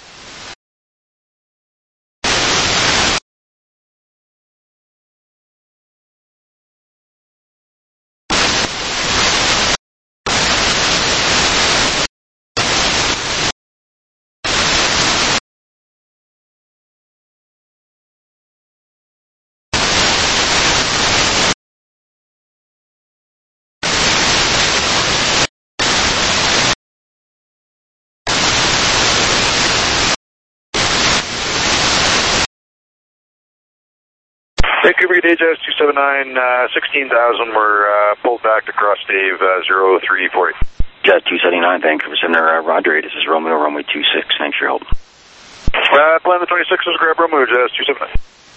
Vancouver, good day, Jazz 279, 16,000. We're pulled back to cross Dave 0348. Jazz 279, Vancouver Center, roger, this is Romeo, runway 26, thanks for your help. Plan the 26 is grab Romeo, Jazz 279.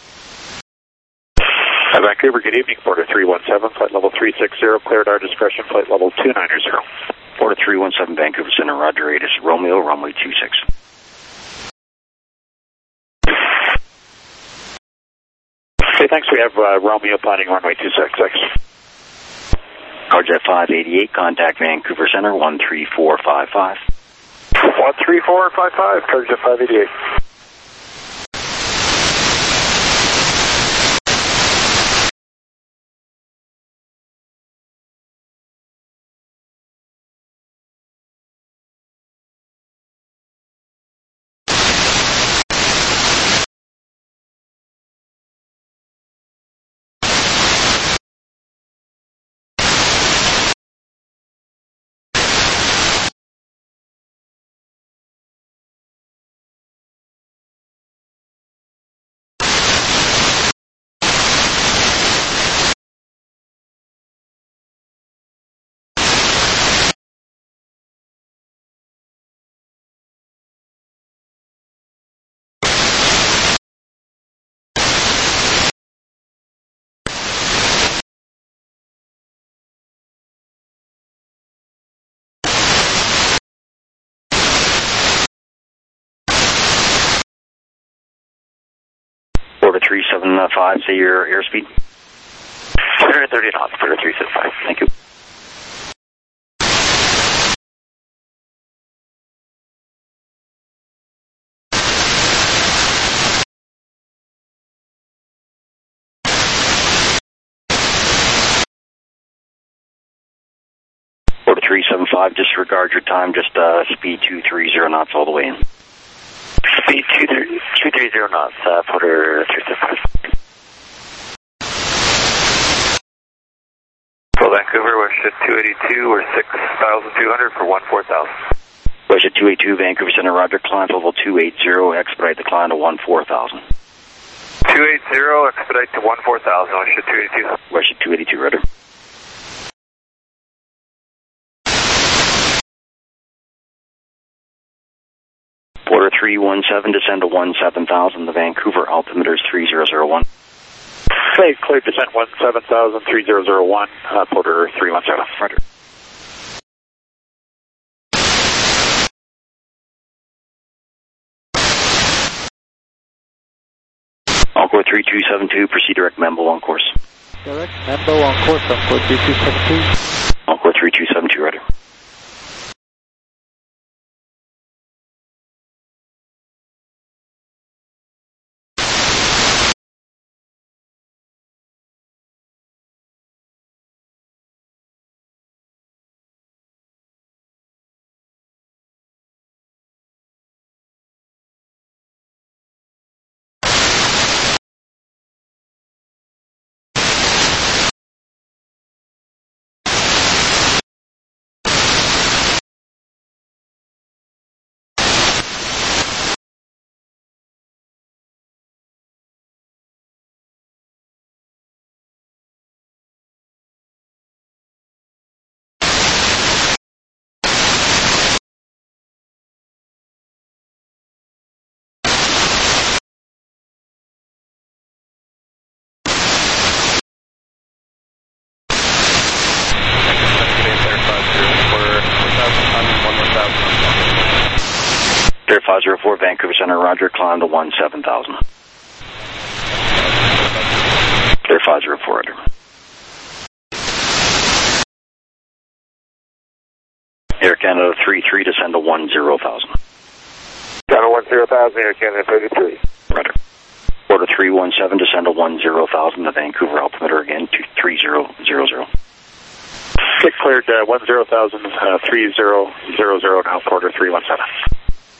Vancouver, good evening, order 317, flight level 360, cleared our discretion, flight level 290. Order 317, Vancouver Center, roger, this is Romeo, runway 26. Okay, thanks. We have Romeo planning runway 26. Thanks. Carjet 588, contact Vancouver Center 13455. 13455, Carjet 588. Order 375, say your airspeed. 130 knots, order 375. Thank you. 375, disregard your time, just speed 230 knots all the way in. Speed 230 knots, Porter 375. Well, Vancouver, Westjet 282, we're 6,200 for 14,000. Westjet 282, Vancouver Center, roger, climb level 280, expedite the climb to 14,000. 280, expedite to 14,000, Westjet 282. Westjet 282, roger. Porter 317, descend to 17,000, the Vancouver altimeter is 3001. Clear descent 17,000, 3001, Porter 317. Roger. Encore 3272, proceed direct Membo on course. Direct Membo on course, Encore 3272. Encore 3272, roger. Air 504, Vancouver Center, roger, climb to 17,000. Air 504, roger. Air Canada 33, descend to 10,000. Down to 10,000, Air Canada 33. Roger. Porter 317, descend to 10,000, the Vancouver altimeter again, 23000. Get cleared 10,000, 3000 now, Porter 317.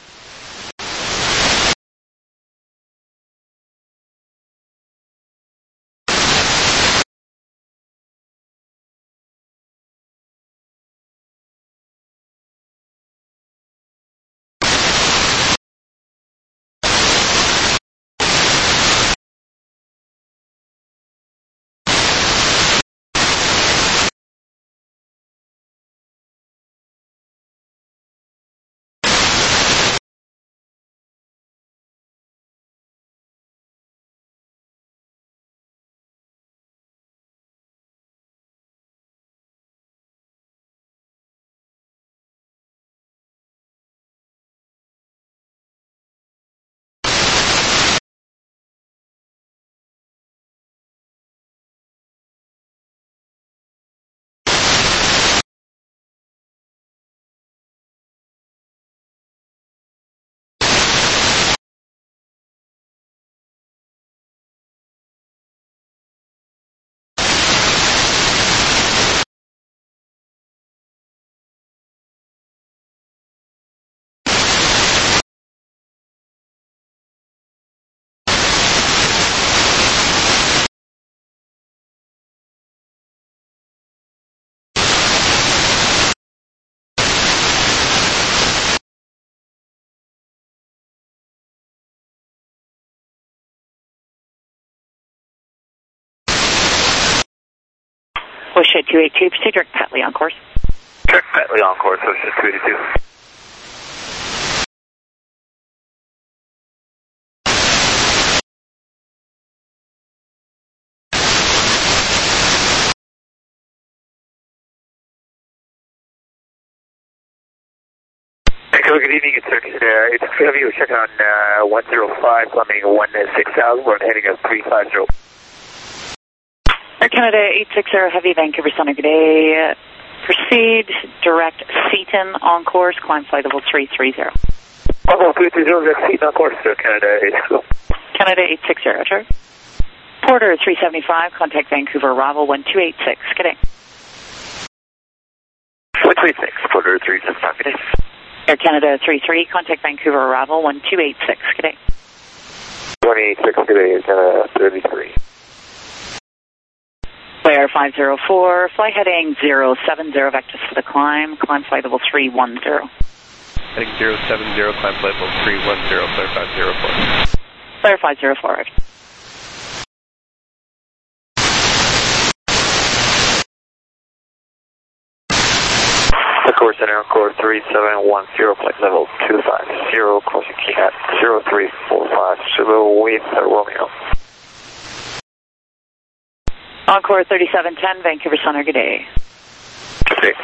Westjet 282, proceed direct Petley on course. Direct Petley on course, Westjet 282. Good evening, it's Heavy. We're checking on 105, climbing 16,000. We're heading up 350. Air Canada 860 Heavy, Vancouver Center, good day. Proceed direct Seaton on course, climb flight level 330. Level 330, direct Seaton on course, Air Canada 860. Canada 860, roger. Porter 375, contact Vancouver, Ravel 1286, good day. 36, Porter 375, good day. Air Canada 33, contact Vancouver arrival 1286, good day. 286, good day, Air Canada 33. Flair 504, fly heading 070, vectors for the climb flight level 310. Heading 070, climb flight level 310, Flair 504. Flair 504, right. Course Center, Encore 3710, flight level 250, crossing Cat 0345, Sulu with Romeo. Encore 3710, Vancouver Center, good day. Good day.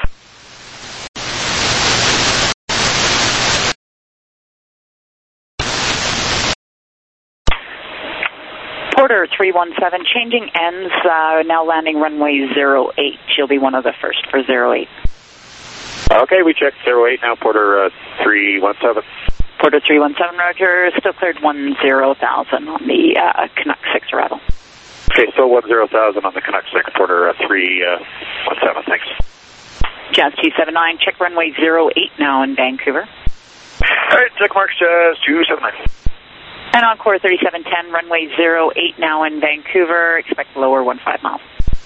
Porter 317, changing ends, now landing runway 08. You'll be one of the first for 08. Okay, we checked 08 now, Porter 317. Porter 317, roger. Still cleared 10,000 on the Canuck 6 arrival. Okay, still 10,000 on the Canuck 6, Porter 317, thanks. Jazz 279, check runway 08 now in Vancouver. All right, check marks, Jazz 279. And Encore 3710, runway 08 now in Vancouver. Expect lower 15 miles.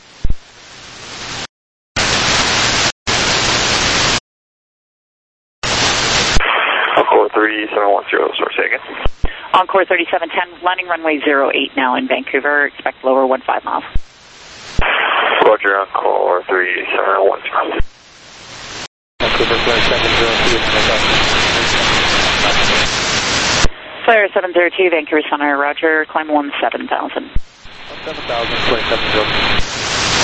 Encore 3710, sorry, say again. Encore 3710, landing runway 08 now in Vancouver. Expect lower 15 miles. Roger, Encore 3710. Vancouver Flight 702. Flair 702, Vancouver Center, roger. Climb 17,000. 7,000, Flight 702.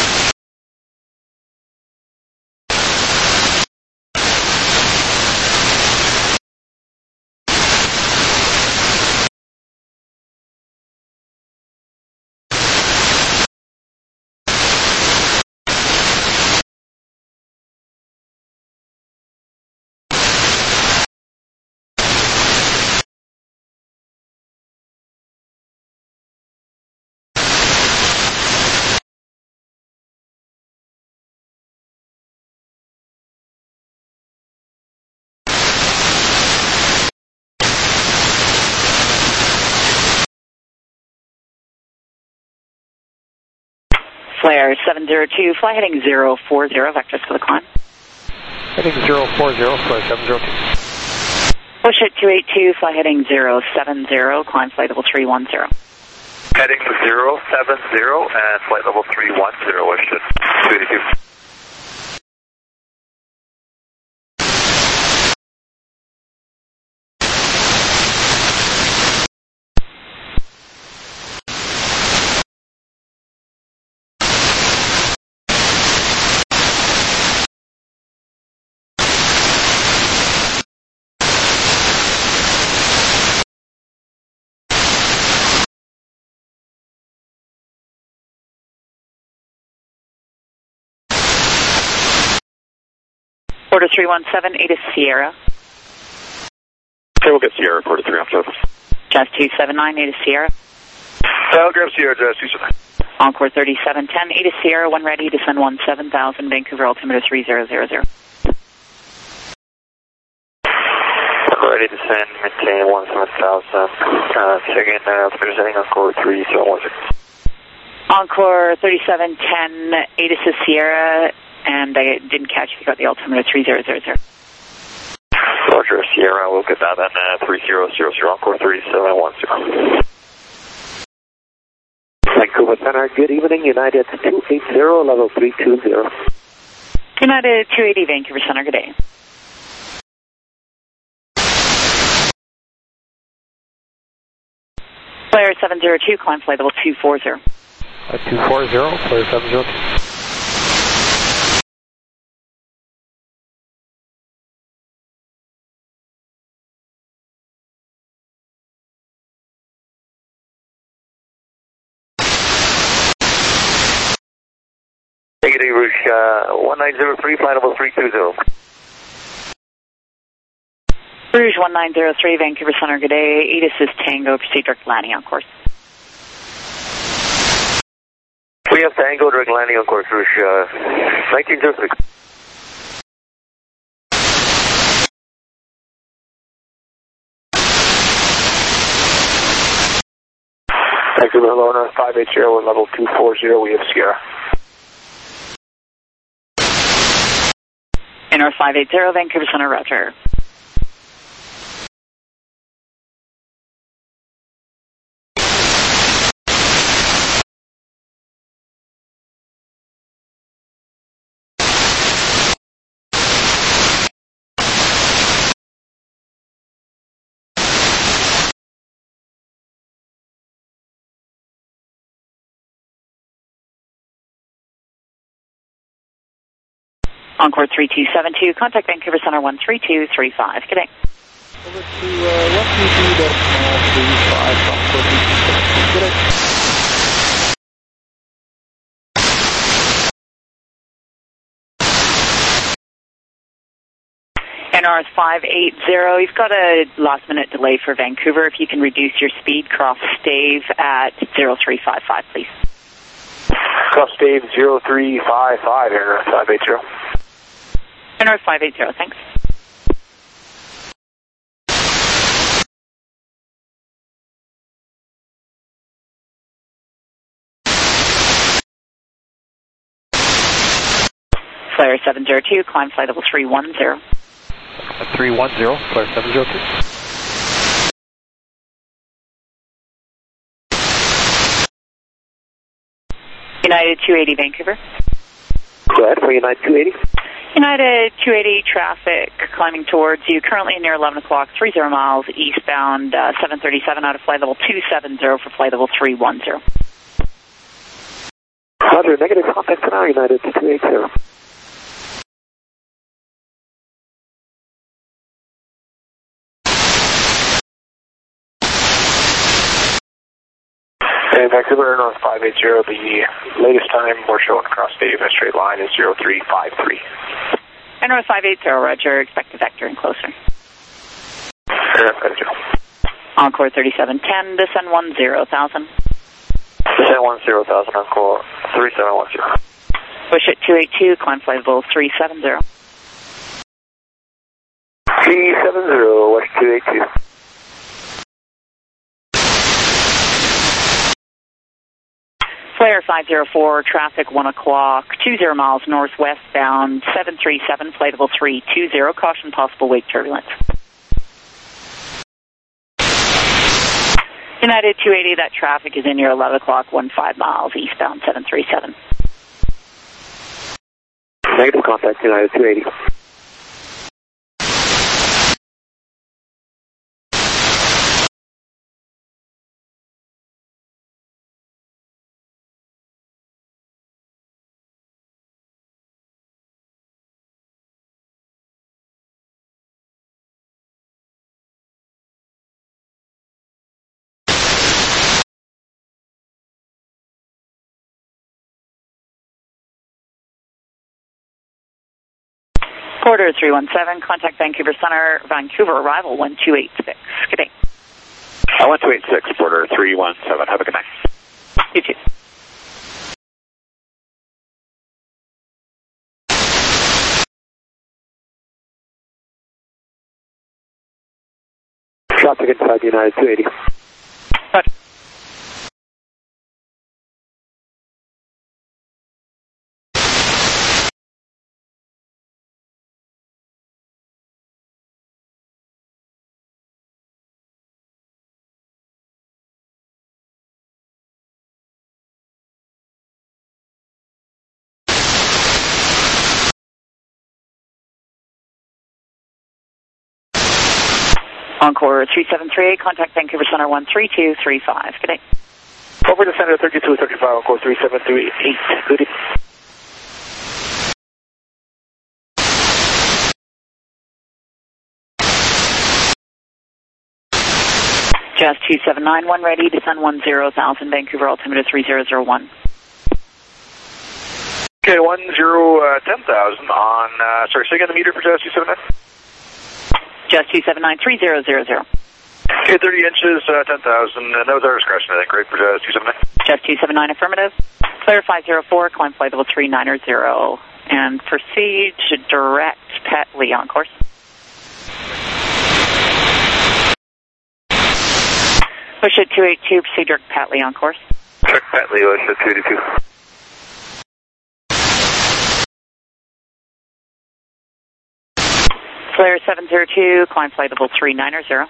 Flair 702, fly heading 040, vectors for the climb. Heading 040, Flight 702. Push at 282, fly heading 070, climb flight level 310. Heading 070 and flight level 310, wish to 282. Porter 317, ATIS Sierra. Okay, we'll get Sierra, Porter 317. Jazz 279, ATIS Sierra. I'll grab Sierra, Jazz 279. Encore 3710, ATIS Sierra, when ready, descend 17,000, Vancouver altimeter 3000. Ready to send, maintain 17,000. Second, presenting Encore 3716. Encore 3710, ATIS Sierra, and I didn't catch if you got the altimeter 3000. Roger, Sierra, we'll get that on 3000, Encore 3710. Vancouver Center, good evening, United 280, level 320. United 280, Vancouver Center, good day. Flair 702, climb flight level 240. 240, Flight 702. Negative, Rouge 1903, flight level 320. Rouge 1903, Vancouver Center, good day. ATIS is Tango, proceed direct landing on course. We have Tango direct landing on course, Rouge 1906. 580 with level 240, we have Sierra. NR 580, Vancouver Center, roger. Encore 3272, contact Vancouver Center 13235. Good day. Over to 132.35, Encore 3272. Good day. NR 580, you've got a last minute delay for Vancouver. If you can reduce your speed, cross Stave at 0355, please. Cross Stave 0355, NR 580. NR 580, thanks. Flare 702, climb flight level 310. 310, Flare 702. United 280 Vancouver. Go ahead for United 280. United 280 traffic climbing towards you, currently near 11 o'clock, 30 miles eastbound, 737 out of flight level 270 for flight level 310. Roger, negative contact for now, United 280. And Vancouver North 580, the latest time we're showing across Stave in a straight line is 0353. And North 580, roger, expect a vector and closer. Encore 3710, descend 10,000. Descend 10,000, Encore 3710. Push at 282, climb flight level 370. 370, West 282. Flare 504, traffic 1 o'clock, 20 miles northwestbound, 737, flight level 320, caution possible wake turbulence. United 280, that traffic is in your 11 o'clock, 15 miles eastbound, 737. Negative contact, United 280. Quarter 317, contact Vancouver Center, Vancouver arrival 1286. Good day. 1286, Porter 317. Have a good night. You too. Traffic inside United 280. Roger. Encore 3738, contact Vancouver Center 13235. Good day. Over to Center 3235, Encore 3738. Good day. Jazz 2791, ready, descend 10,000, Vancouver altimeter 3001. Okay, 10,000 on, sorry, say again the meter for Jazz 279? Jazz 279, 3000. Okay, 30 inches, 10,000, and that was our discretion, I think, right, for Jazz 279? Jazz 279, affirmative. Flare 504, climb flight level 390, and proceed to direct Pat Lee on course. Push at 282, proceed direct Pat Lee on course. Check that, Leo, it's 282. Flare 702, climb flight level 390.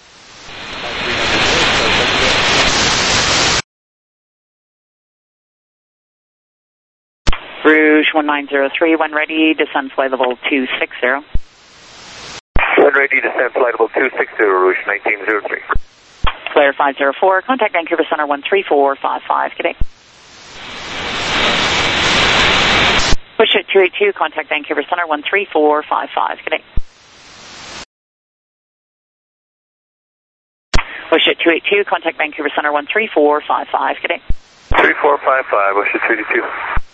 Rouge 1903, when ready, descend flight level 260. When ready, descend flight level 260, Rouge 1903. Flare 504, contact Vancouver Center 13455, good day. Push it 282, contact Vancouver Center 13455, good day. Push it 282, contact Vancouver Center 13455, good day. 3455, push it 282.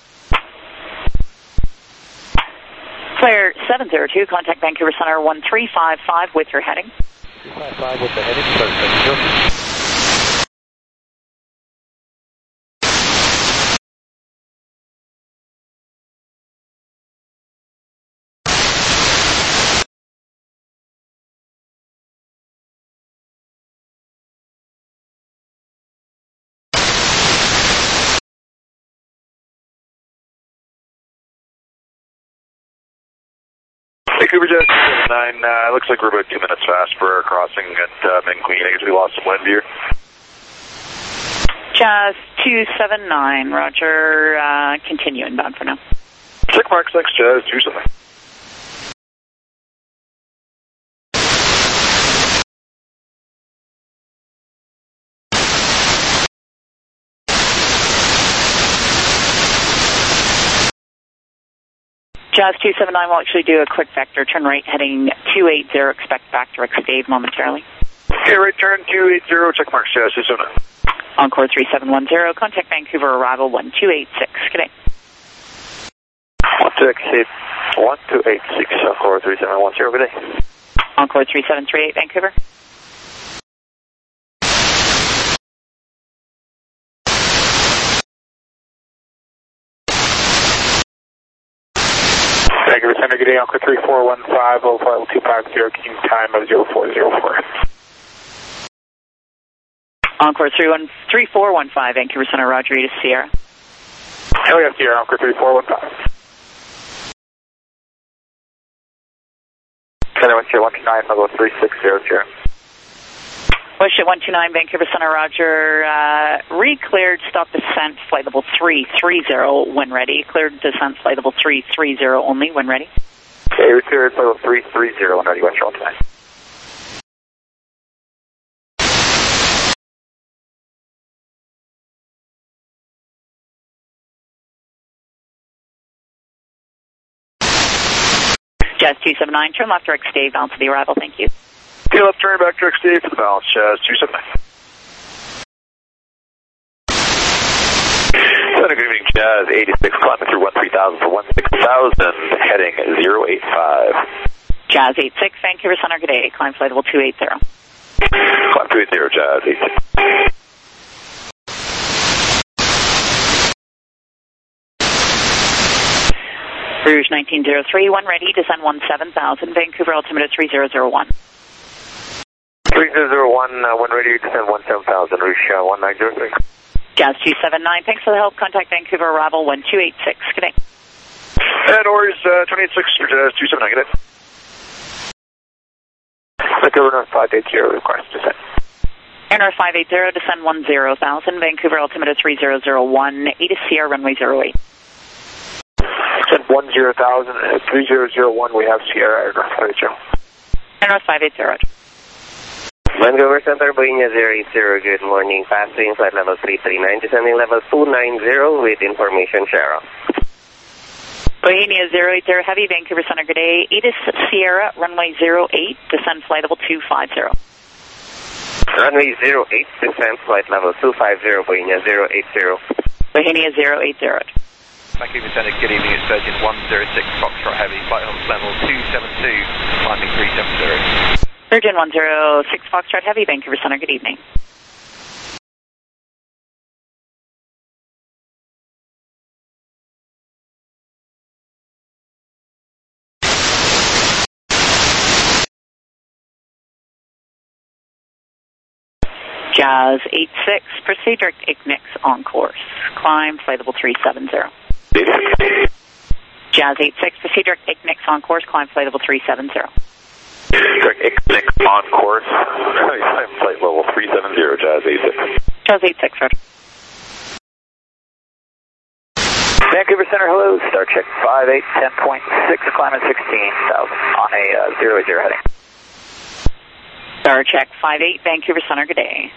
Flare 702, contact Vancouver Center 1355 with your heading. 355 with the heading, Flare 702. Vancouver Jet 9, looks like we're about 2 minutes fast for our crossing at Ming Queen. I guess we lost some wind here. Jazz 279, roger, continue inbound for now. Check marks, thanks, Jazz 279. Jazz 279 will actually do a quick vector turn right heading 280, expect back direct stave momentarily. Okay, right turn 280, check marks, Jazz 279. Encore 3710, contact Vancouver arrival 1286, good day. 1286, Encore 3710, good day. Encore 3738, Vancouver. Vancouver Center, good day, Encore 3415, low flight 250, keeping time of 0404. Encore 3415, Vancouver Center, roger, to Sierra. Oh, yes, Sierra, Encore 3415. Center 129, level 360, Sierra. Push at 129, Vancouver Center, roger. Re-cleared, stop descent, flight level 330 when ready. Cleared descent, flight level 330 only when ready. Okay, we cleared level 330 when ready, West 129. Jazz 279, turn left direct stay, bounce to the arrival, thank you. Okay, left turn back direct stay for the balance, Jazz 279. Good evening, Jazz 86, climbing through 13,000 for 16,000, heading 085. Jazz 86, Vancouver Center, good day, climb flight level 280. Climb 280, Jazz 86. Rouge 1903, when ready, descend 17,000, Vancouver altimeter 3001. 3001, when ready, descend 17,000, Rouge 1903. Jazz 279, thanks for the help, contact Vancouver arrival 1286, good day. And Oris 286 for Jazz 279, good day. Vancouver North 580, request descent. Air North 580, descend 10,000, Vancouver altimeter 3001, ATIS Sierra, runway 08. Descend 10,000, 3001, we have Sierra, Air North 580. Air North 580. Vancouver Center, Bohemia 080, good morning. Passing flight level 339, descending level 290 with information share off. Bohemia 080, heavy, Vancouver Center, good day. ATIS Sierra, runway 08, descend flight level 250. Runway 08, descend flight level 250, Bohemia 080. Bohemia 080. Vancouver Center, good evening, it's Virgin 106, Foxtrot Heavy, flight level 272, climbing 370. Virgin 106, Foxtrot Heavy, Vancouver Center, good evening. Jazz 86, proceed direct Ignex on course. Climb, flight level 370. Jazz 86, proceed direct Ignex on course, climb, flight level 370. Direct Ignex on course, climb, flight level 370, Jazz 86. Jazz 86, roger. Vancouver Center, hello, start check 58, 10.6, climb at 16,000 on a 080 heading. Star check 58, Vancouver Center, good day.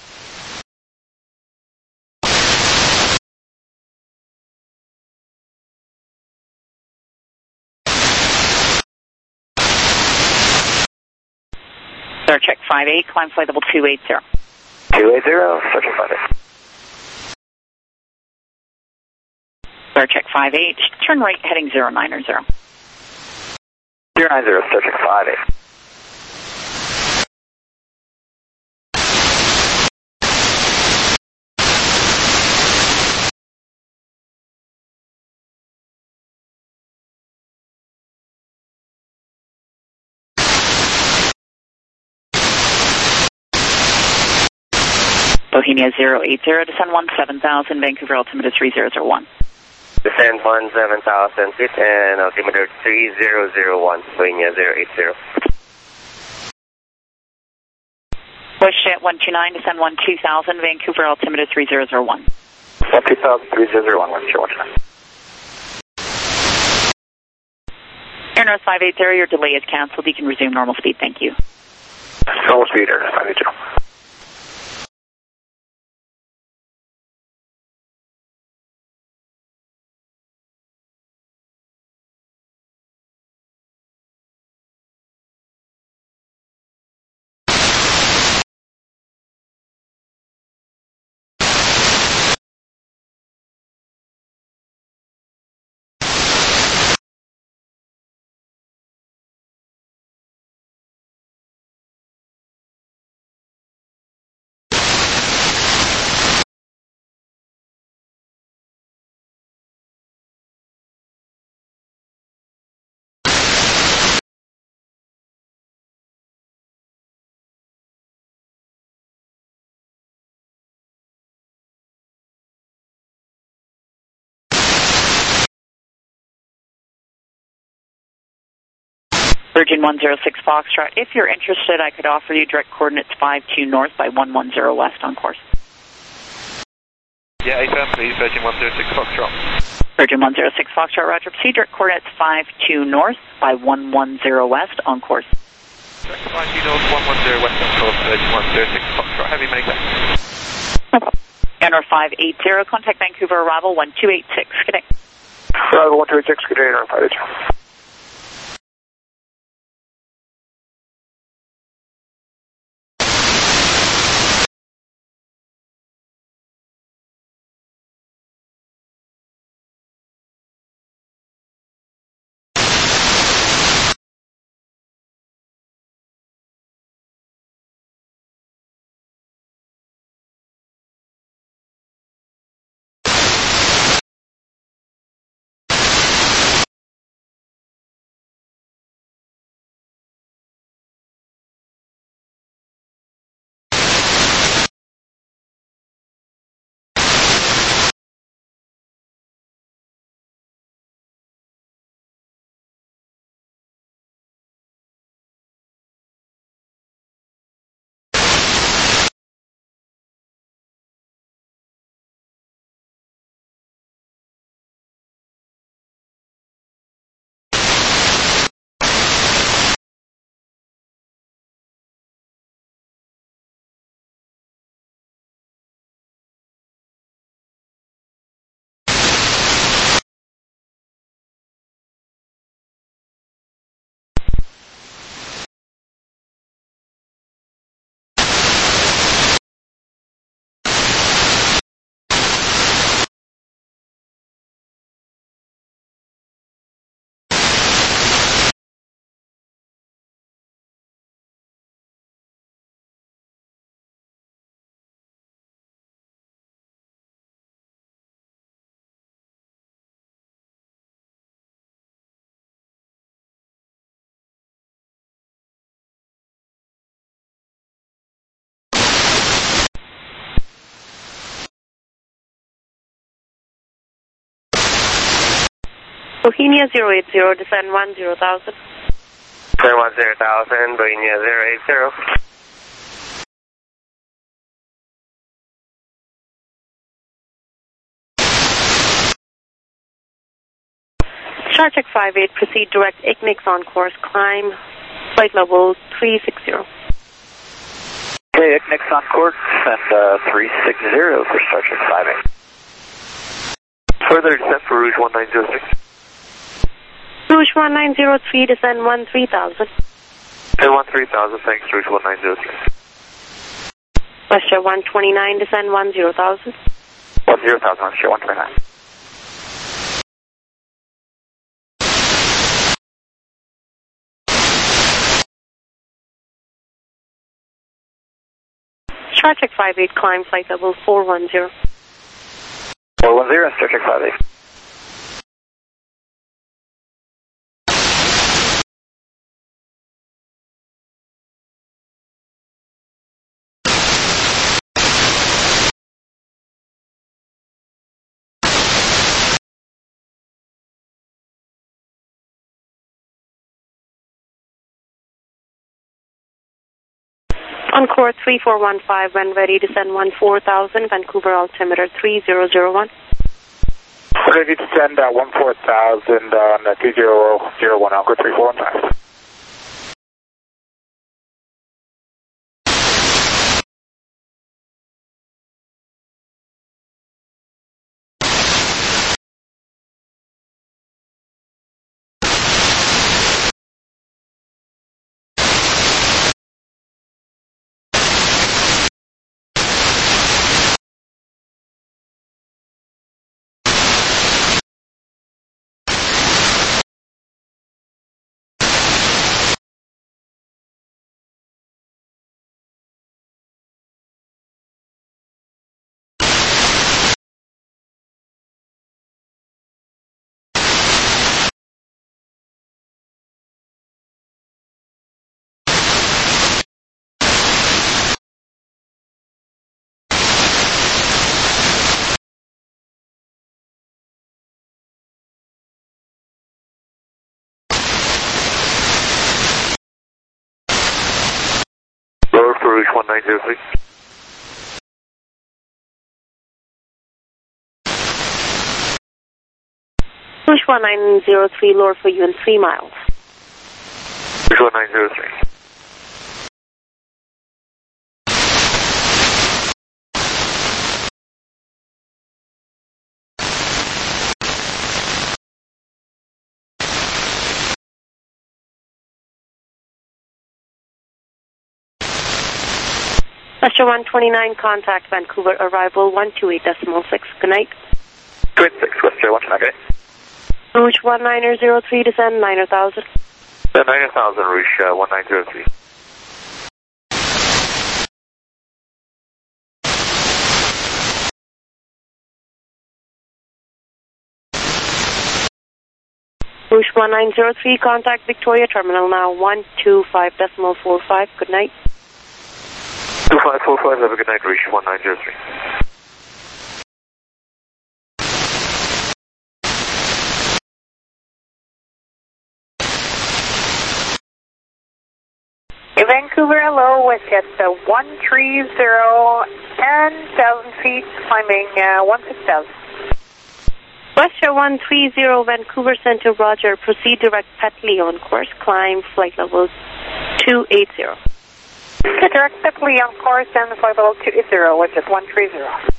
Star check 58, climb flight level 280. 280, start check 58. Star check 58, turn right heading 090. 090, start check 58. Bohemia 080, descend 17,000, Vancouver altimeter 3001. Descend 17,000 feet and altimeter 3001, Bohemia 080. Bushjet 129, descend 12,000, Vancouver altimeter 3001. 12,000, 3001, Bushjet 129. Air North 580, your delay is canceled. You can resume normal speed, thank you. Normal speed, Air North 580. Virgin 106 Foxtrot, if you're interested, I could offer you direct coordinates 52 north by 110 west on course. Yeah, AFM, please, Virgin 106 Foxtrot. Virgin 106 Foxtrot, roger. Proceed direct coordinates 52 north by 110 west on course. Direct 52 north, 110 west on course, Virgin 106 Foxtrot. Heavy, many thanks. No problem. Air North 580, contact Vancouver arrival 1286. Good day. Arrival 1286, good day, Air North 580. Bohemia 080, descend 10,000. Descend 10,000, Bohemia 080. Star Trek 58, proceed direct Ignix on course, climb, flight level 360. Okay, Ignix on course, and 360 for Star Trek 58. Further descent for Rouge 1906. Rouge 1903, descend 13,000. And 13,000, thanks, Rouge 1903. Westjet 129, descend 10,000. 10,000, Westjet 129. Star Trek 58, climb flight level 410. 410, Star Trek 58. On course 3415, when ready, descend 14,000, Vancouver altimeter 3001. Ready to descend 14,000 on 3001, Encore 3415. Lower for Rouge 1903. Rouge 1903, lower for you in 3 miles. Rouge 1903. Westjet 129, contact Vancouver, arrival 128.6. Good night. 26, Westjet 129. Rouge 1903, descend 9,000. 9,000, Rouge 1903. Rouge 1903, contact Victoria Terminal now 125.45. Good night. 2545, have a good night, Rouge 1903. Vancouver, hello, Westjet 130 and 1,000 feet, climbing 16,000. Westjet 130, Vancouver Center, Roger. Proceed direct Petley on course, climb flight level 280. Okay, direct Petley on course and flight level 280, Westjet 130.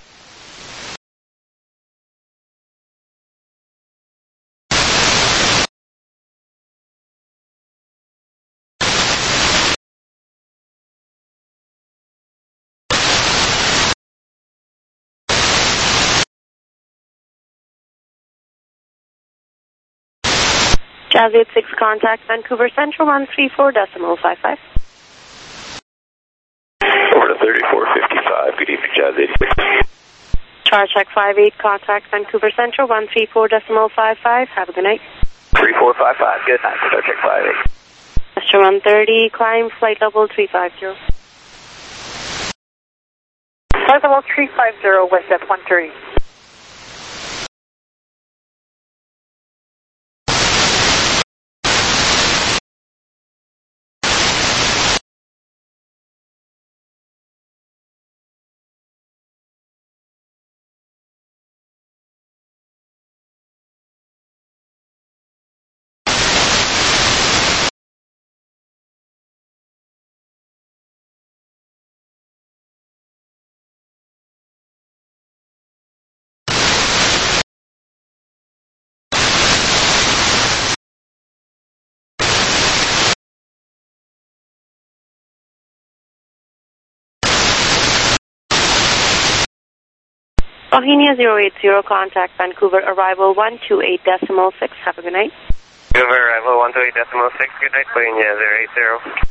Jazz 86, contact Vancouver Central 134.55. Over to 3455, good evening, Jazz 86. Charge check 58, contact Vancouver Central 134.55. Have a good night. 3455, good night, Star Trek 58. Westjet 130, climb flight level 350. Flight level 350, Westjet 130. Bohemia 080, contact Vancouver, arrival 128.6. Have a good night. Vancouver, arrival 128.6. Good night, Bohemia 080.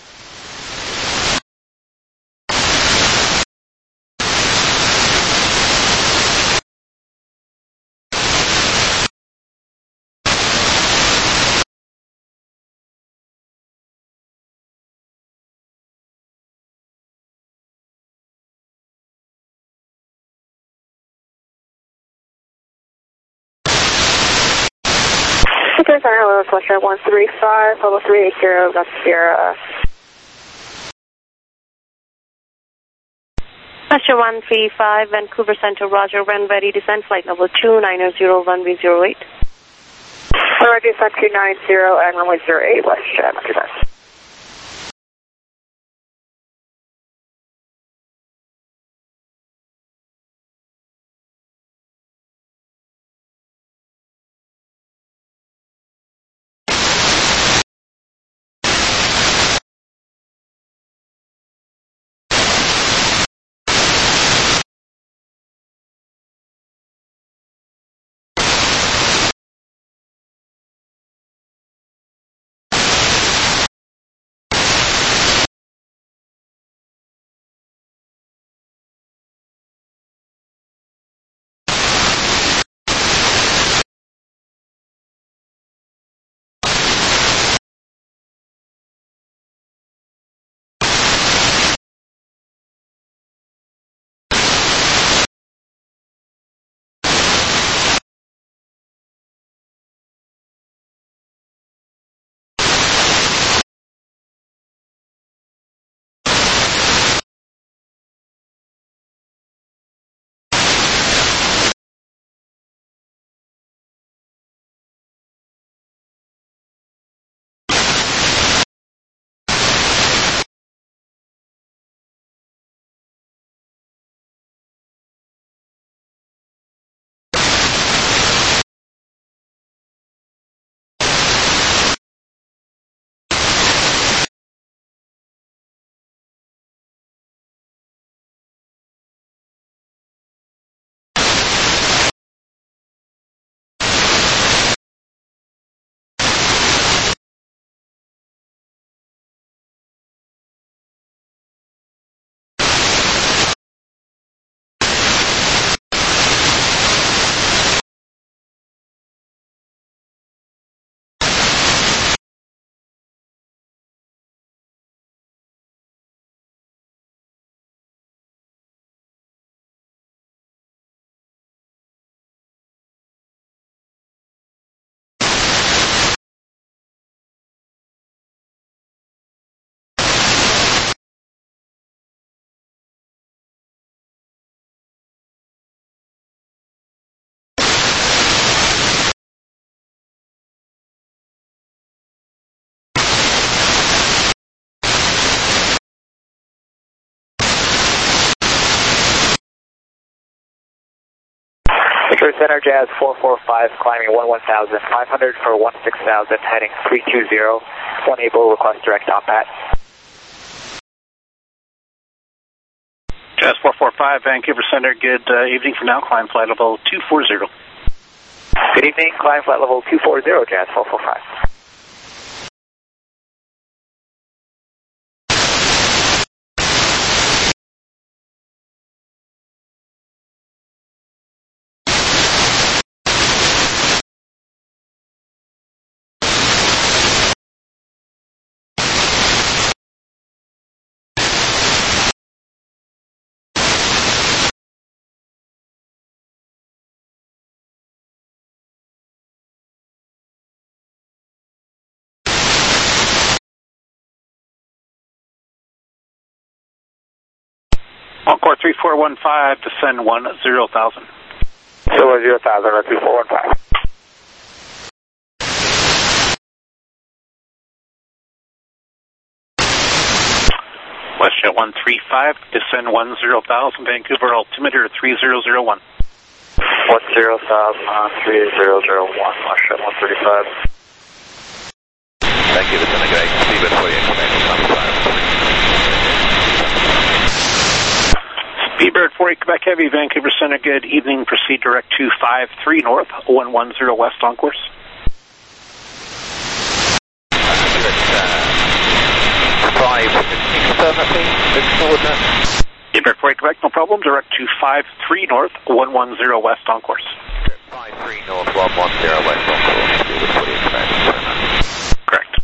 Hello, Flusher 135, level 380, that's Sierra. Flusher 135, Vancouver Center, Roger, when ready, descend flight level 290, runway 08. Runway descent 290 and runway 08, West Jet, descent. Victory Center, Jazz 445, climbing 11,500 for 16,000, heading 320, unable, request direct top hat. Jazz 445, Vancouver Center, good evening for now, climb flight level 240. Good evening, climb flight level 240, Jazz 445. Encore 3415, descend 10,000. So 10,000 at 3415. WestJet 135, descend 10,000, Vancouver, altimeter 3001. 10,000 on 3001, WestJet 135. Thank you, Lieutenant Gray. Speedbird for you, incremental 95. T-Bird 48 Quebec Heavy, Vancouver Center, good evening. Proceed direct 253 north, 110 west on course. T-Bird 48 Quebec, no problem. Direct 253 north, 110 west on course. 53 north, 110 west on course. Correct.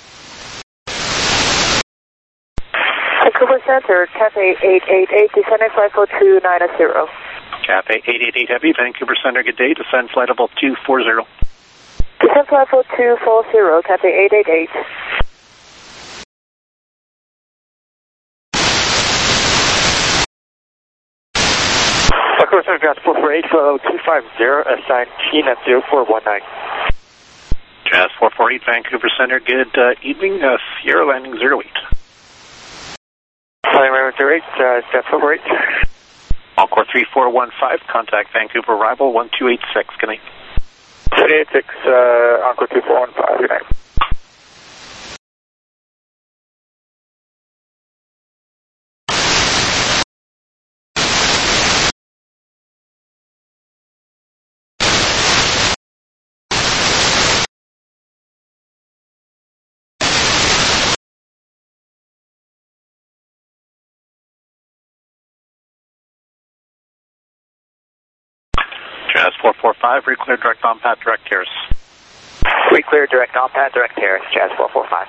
Vancouver Center, Cafe 888, descending flight level 290. Cafe 888 Heavy, Vancouver Center, good day. Descend flight level 240. Descend flight level 240, Cafe 888. Vancouver Center, Jazz 448, flight level 250, assign Keen at 0419. Jazz 448, Vancouver Center, good evening. Sierra landing 08. Flying Raymond 08, Jazz 448. Encore 3415, contact Vancouver arrival 1286, good night. 286, Encore 3415, good night. Jazz 445, reclear direct on Pat, direct terrace. Reclear direct on pad, direct terrace, Jazz 445.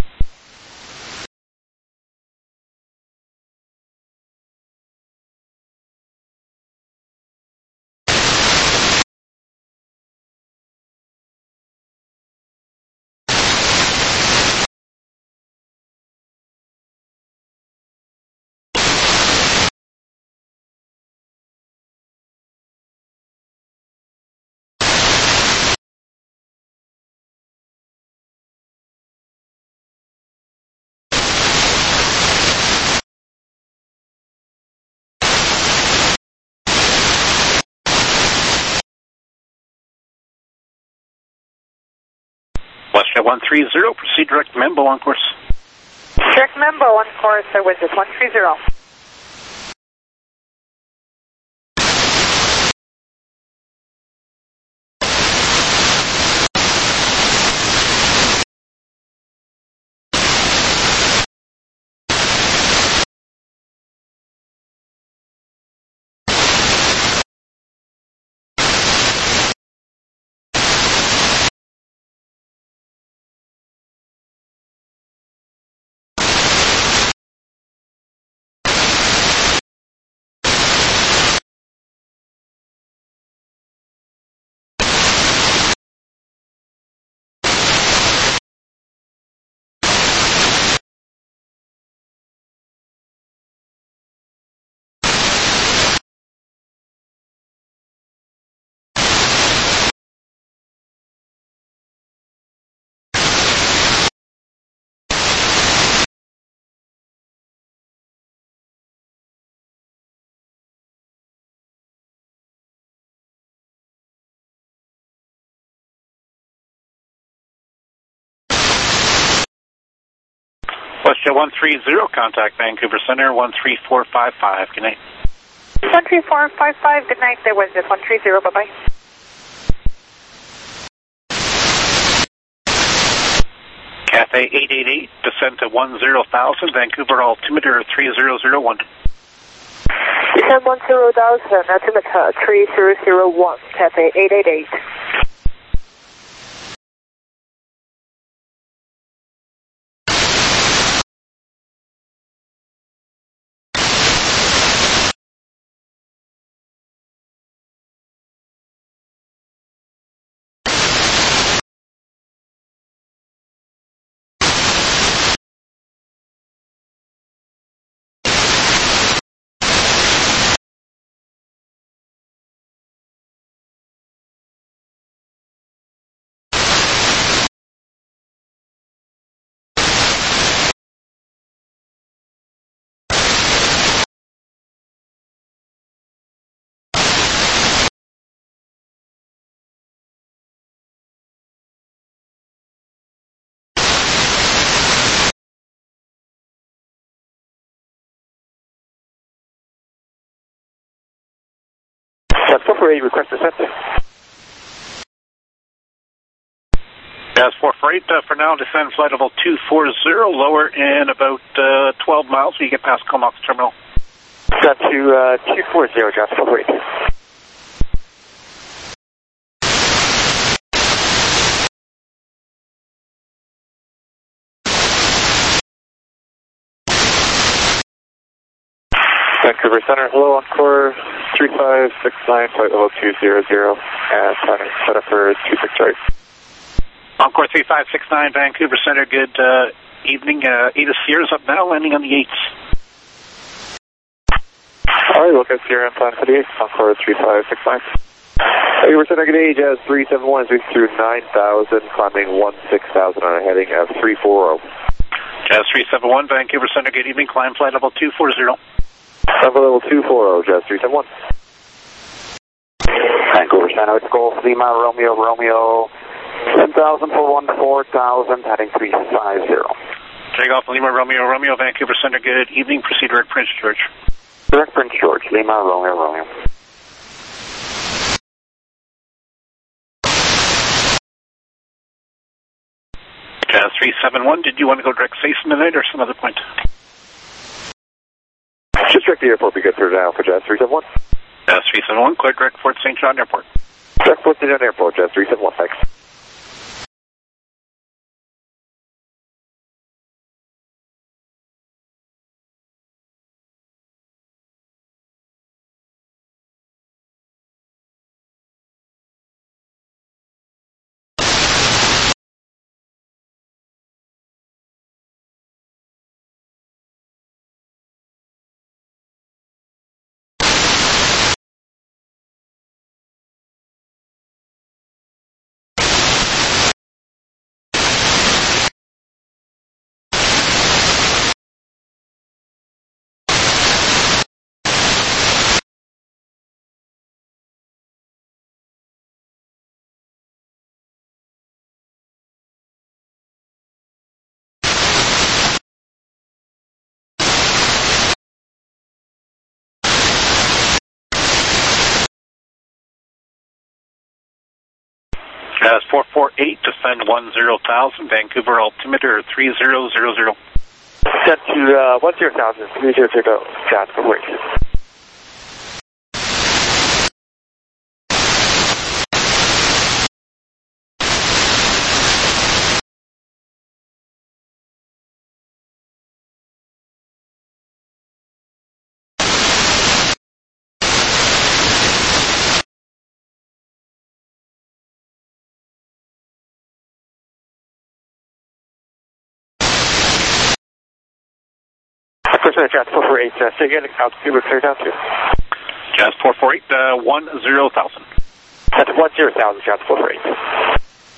WestJet 130, proceed direct Membo on course. Direct Membo on course, with this 130. WestJet 130, contact Vancouver Center 13455, good night. 13455, good night, there was this 130, bye-bye. Cafe 888, descend to 10,000, Vancouver altimeter 3001. Descend 10,000, altimeter 3001, Cafe 888. 248, request descent. Jazz 448, for now, descend flight level 240, lower in about 12 miles when you get past Comox Terminal. Descent to 240, Jazz 448. Vancouver Center, hello, Encore 3569, flight level 200, and planning set up for 26 right. Encore 3569, Vancouver Center, good evening. Ada Sierra's up now, landing on the 8s. Alright, look at Sierra and plan for the 8th, Encore 3569. Vancouver Center, good day, Jazz 371, is through 9,000, climbing 16,000 on a heading of 340. Jazz 371, Vancouver Center, good evening, climb flight level 240. Level 240, Jazz 371. Vancouver Center, it's Golf Lima, Romeo, 10,000 for 14,000, heading 350. Take off Lima, Romeo, Vancouver Center, good evening, proceed direct Prince George. Direct Prince George, Lima, Romeo. Jazz 371, did you want to go direct Faison tonight or some other point? Just direct the airport, be good for now for Jazz 371. Jazz 371, clear direct Fort St. John Airport. Direct Fort St. John Airport, Jazz 371, thanks. Jazz 448, descend 10,000, Vancouver altimeter 3000. Descent to 10,000, 300, Jazz 448. Jazz 448, say again, altitude we're cleared out to. Jazz 448, 10,000. That's 10,000, Jazz 448.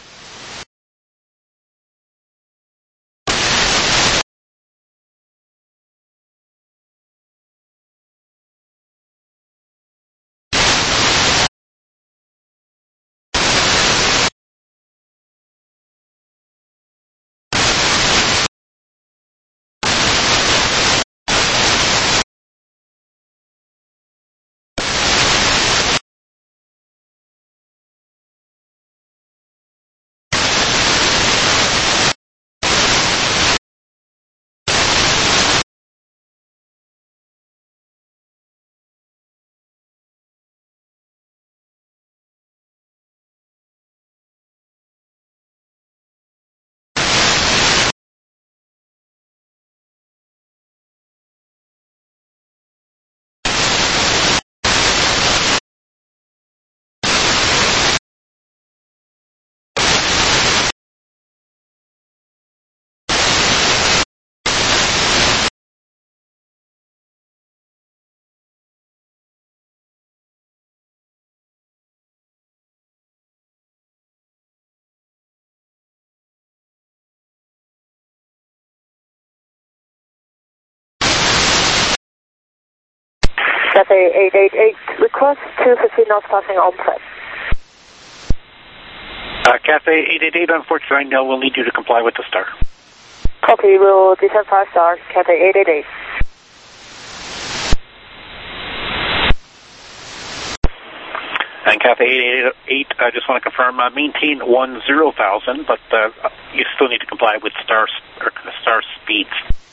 Cathay 888, request 250 knots passing on prep. Cathay 888, unfortunately, no, we'll need you to comply with the star. Copy, we'll descend 5 stars, Cathay 888. And Cathay 888, I just want to confirm, maintain 10,000, but you still need to comply with star speeds.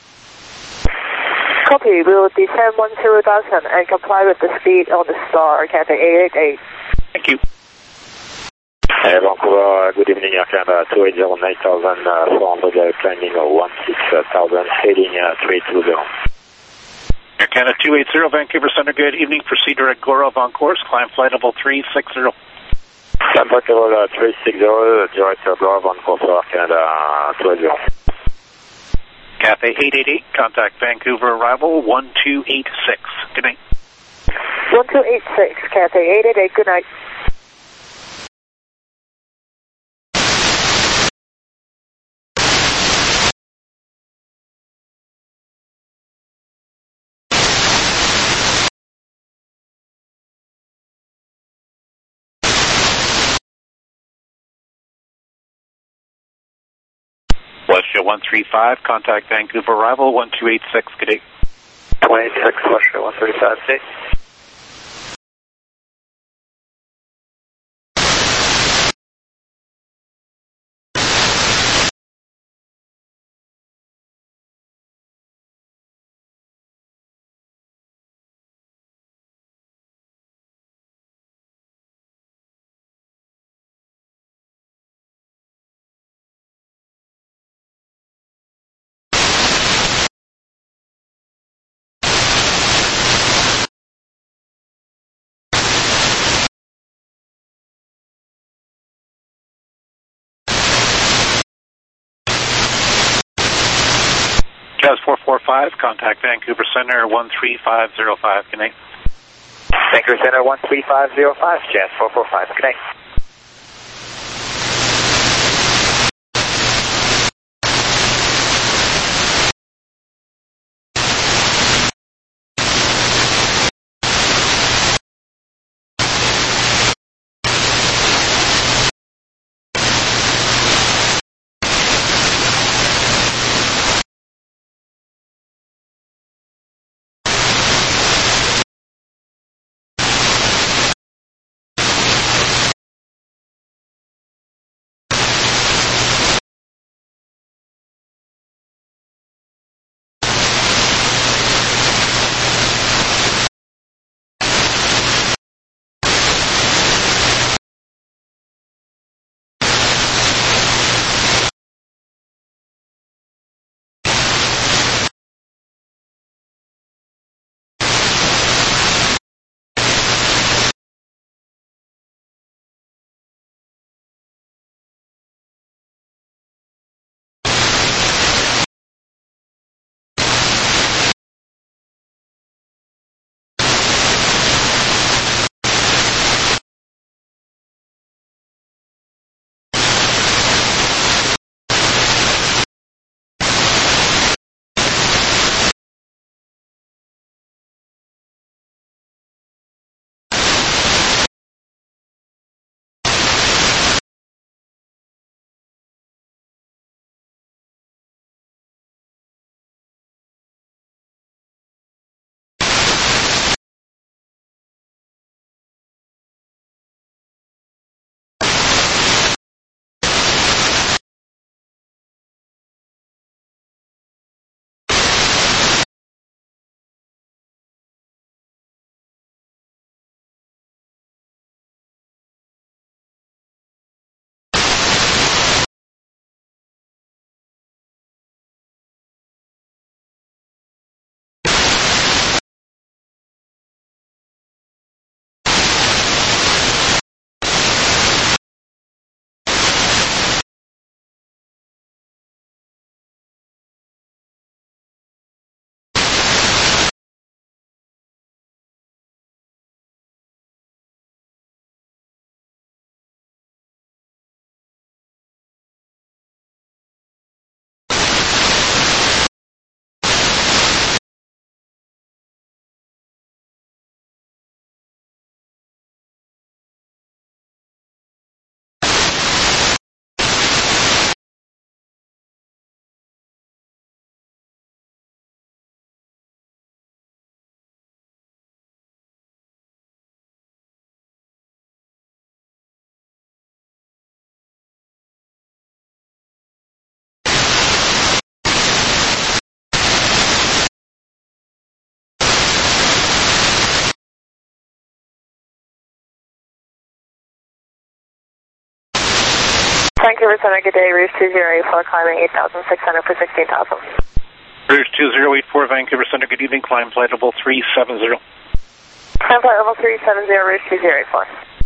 Copy, we will descend 10,000 and comply with the speed on the star, Cathay 888. Thank you. Vancouver, good evening, Air Canada 280, 9,400, climbing 16,000, heading 320. Air Canada 280, Vancouver Center, good evening. Proceed direct Gorov on course, climb flight level 360. Climb flight level 360, direct Gorov on course, Air Canada 280. Cathay 888, contact Vancouver arrival 1286. Good night. 1286, Cathay 888, good night. Westjet 135, contact Vancouver arrival 1286. Good day. 26, Westjet 135, day. Jazz 445, contact Vancouver Center 13505. Good night. Vancouver Center 13505, Jazz 445. Good night. Vancouver Center, good day, Rouge 2084, climbing 8,600 for 16,000. Rouge 2084, Vancouver Center, good evening, climb flight level 370. Climb flight level 370, Rouge 2084.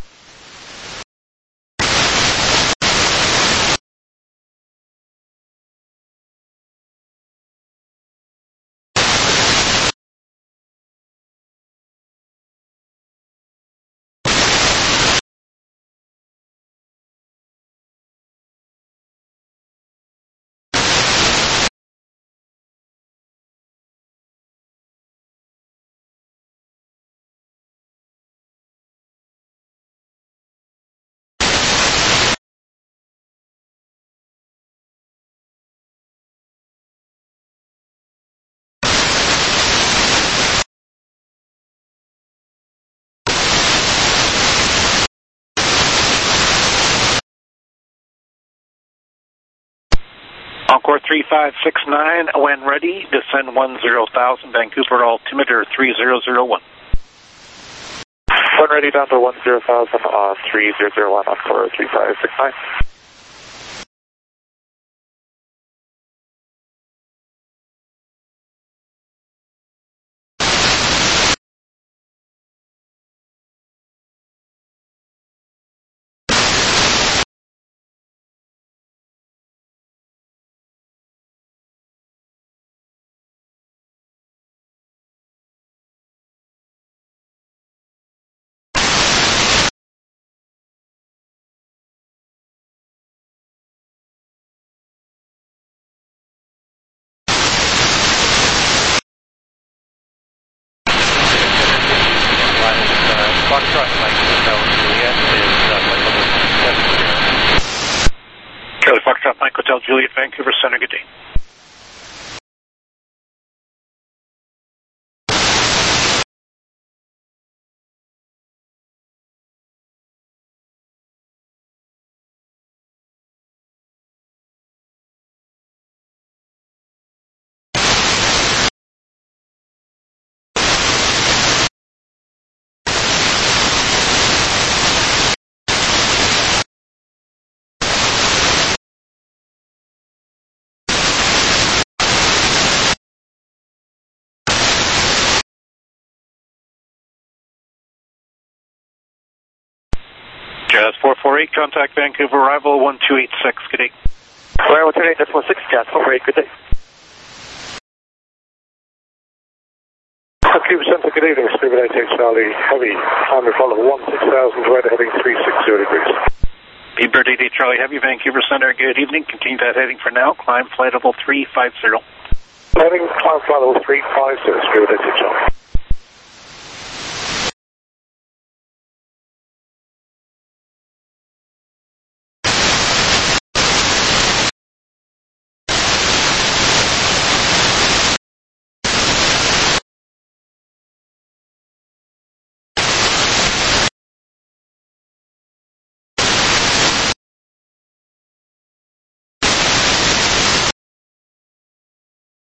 Encore 3569, when ready, descend 10,000, Vancouver altimeter 3001. When ready, down to 10,000 on 3001, Encore 3569. Charlie Foxtrot, Mike Hotel Juliet, Vancouver Center, good day. Jazz 448, contact Vancouver, arrival 1286, good day. Square 138, that's 16, Jazz 448, good day. Vancouver Center, good evening, Stephen 88 Charlie, heavy, climb follow 16,000, weather heading 360 degrees. Beaver 88 Charlie, heavy, Vancouver Center, good evening, continue that heading for now, climb flight level 350. Heading, climb flight level 350, Stephen 88 Charlie.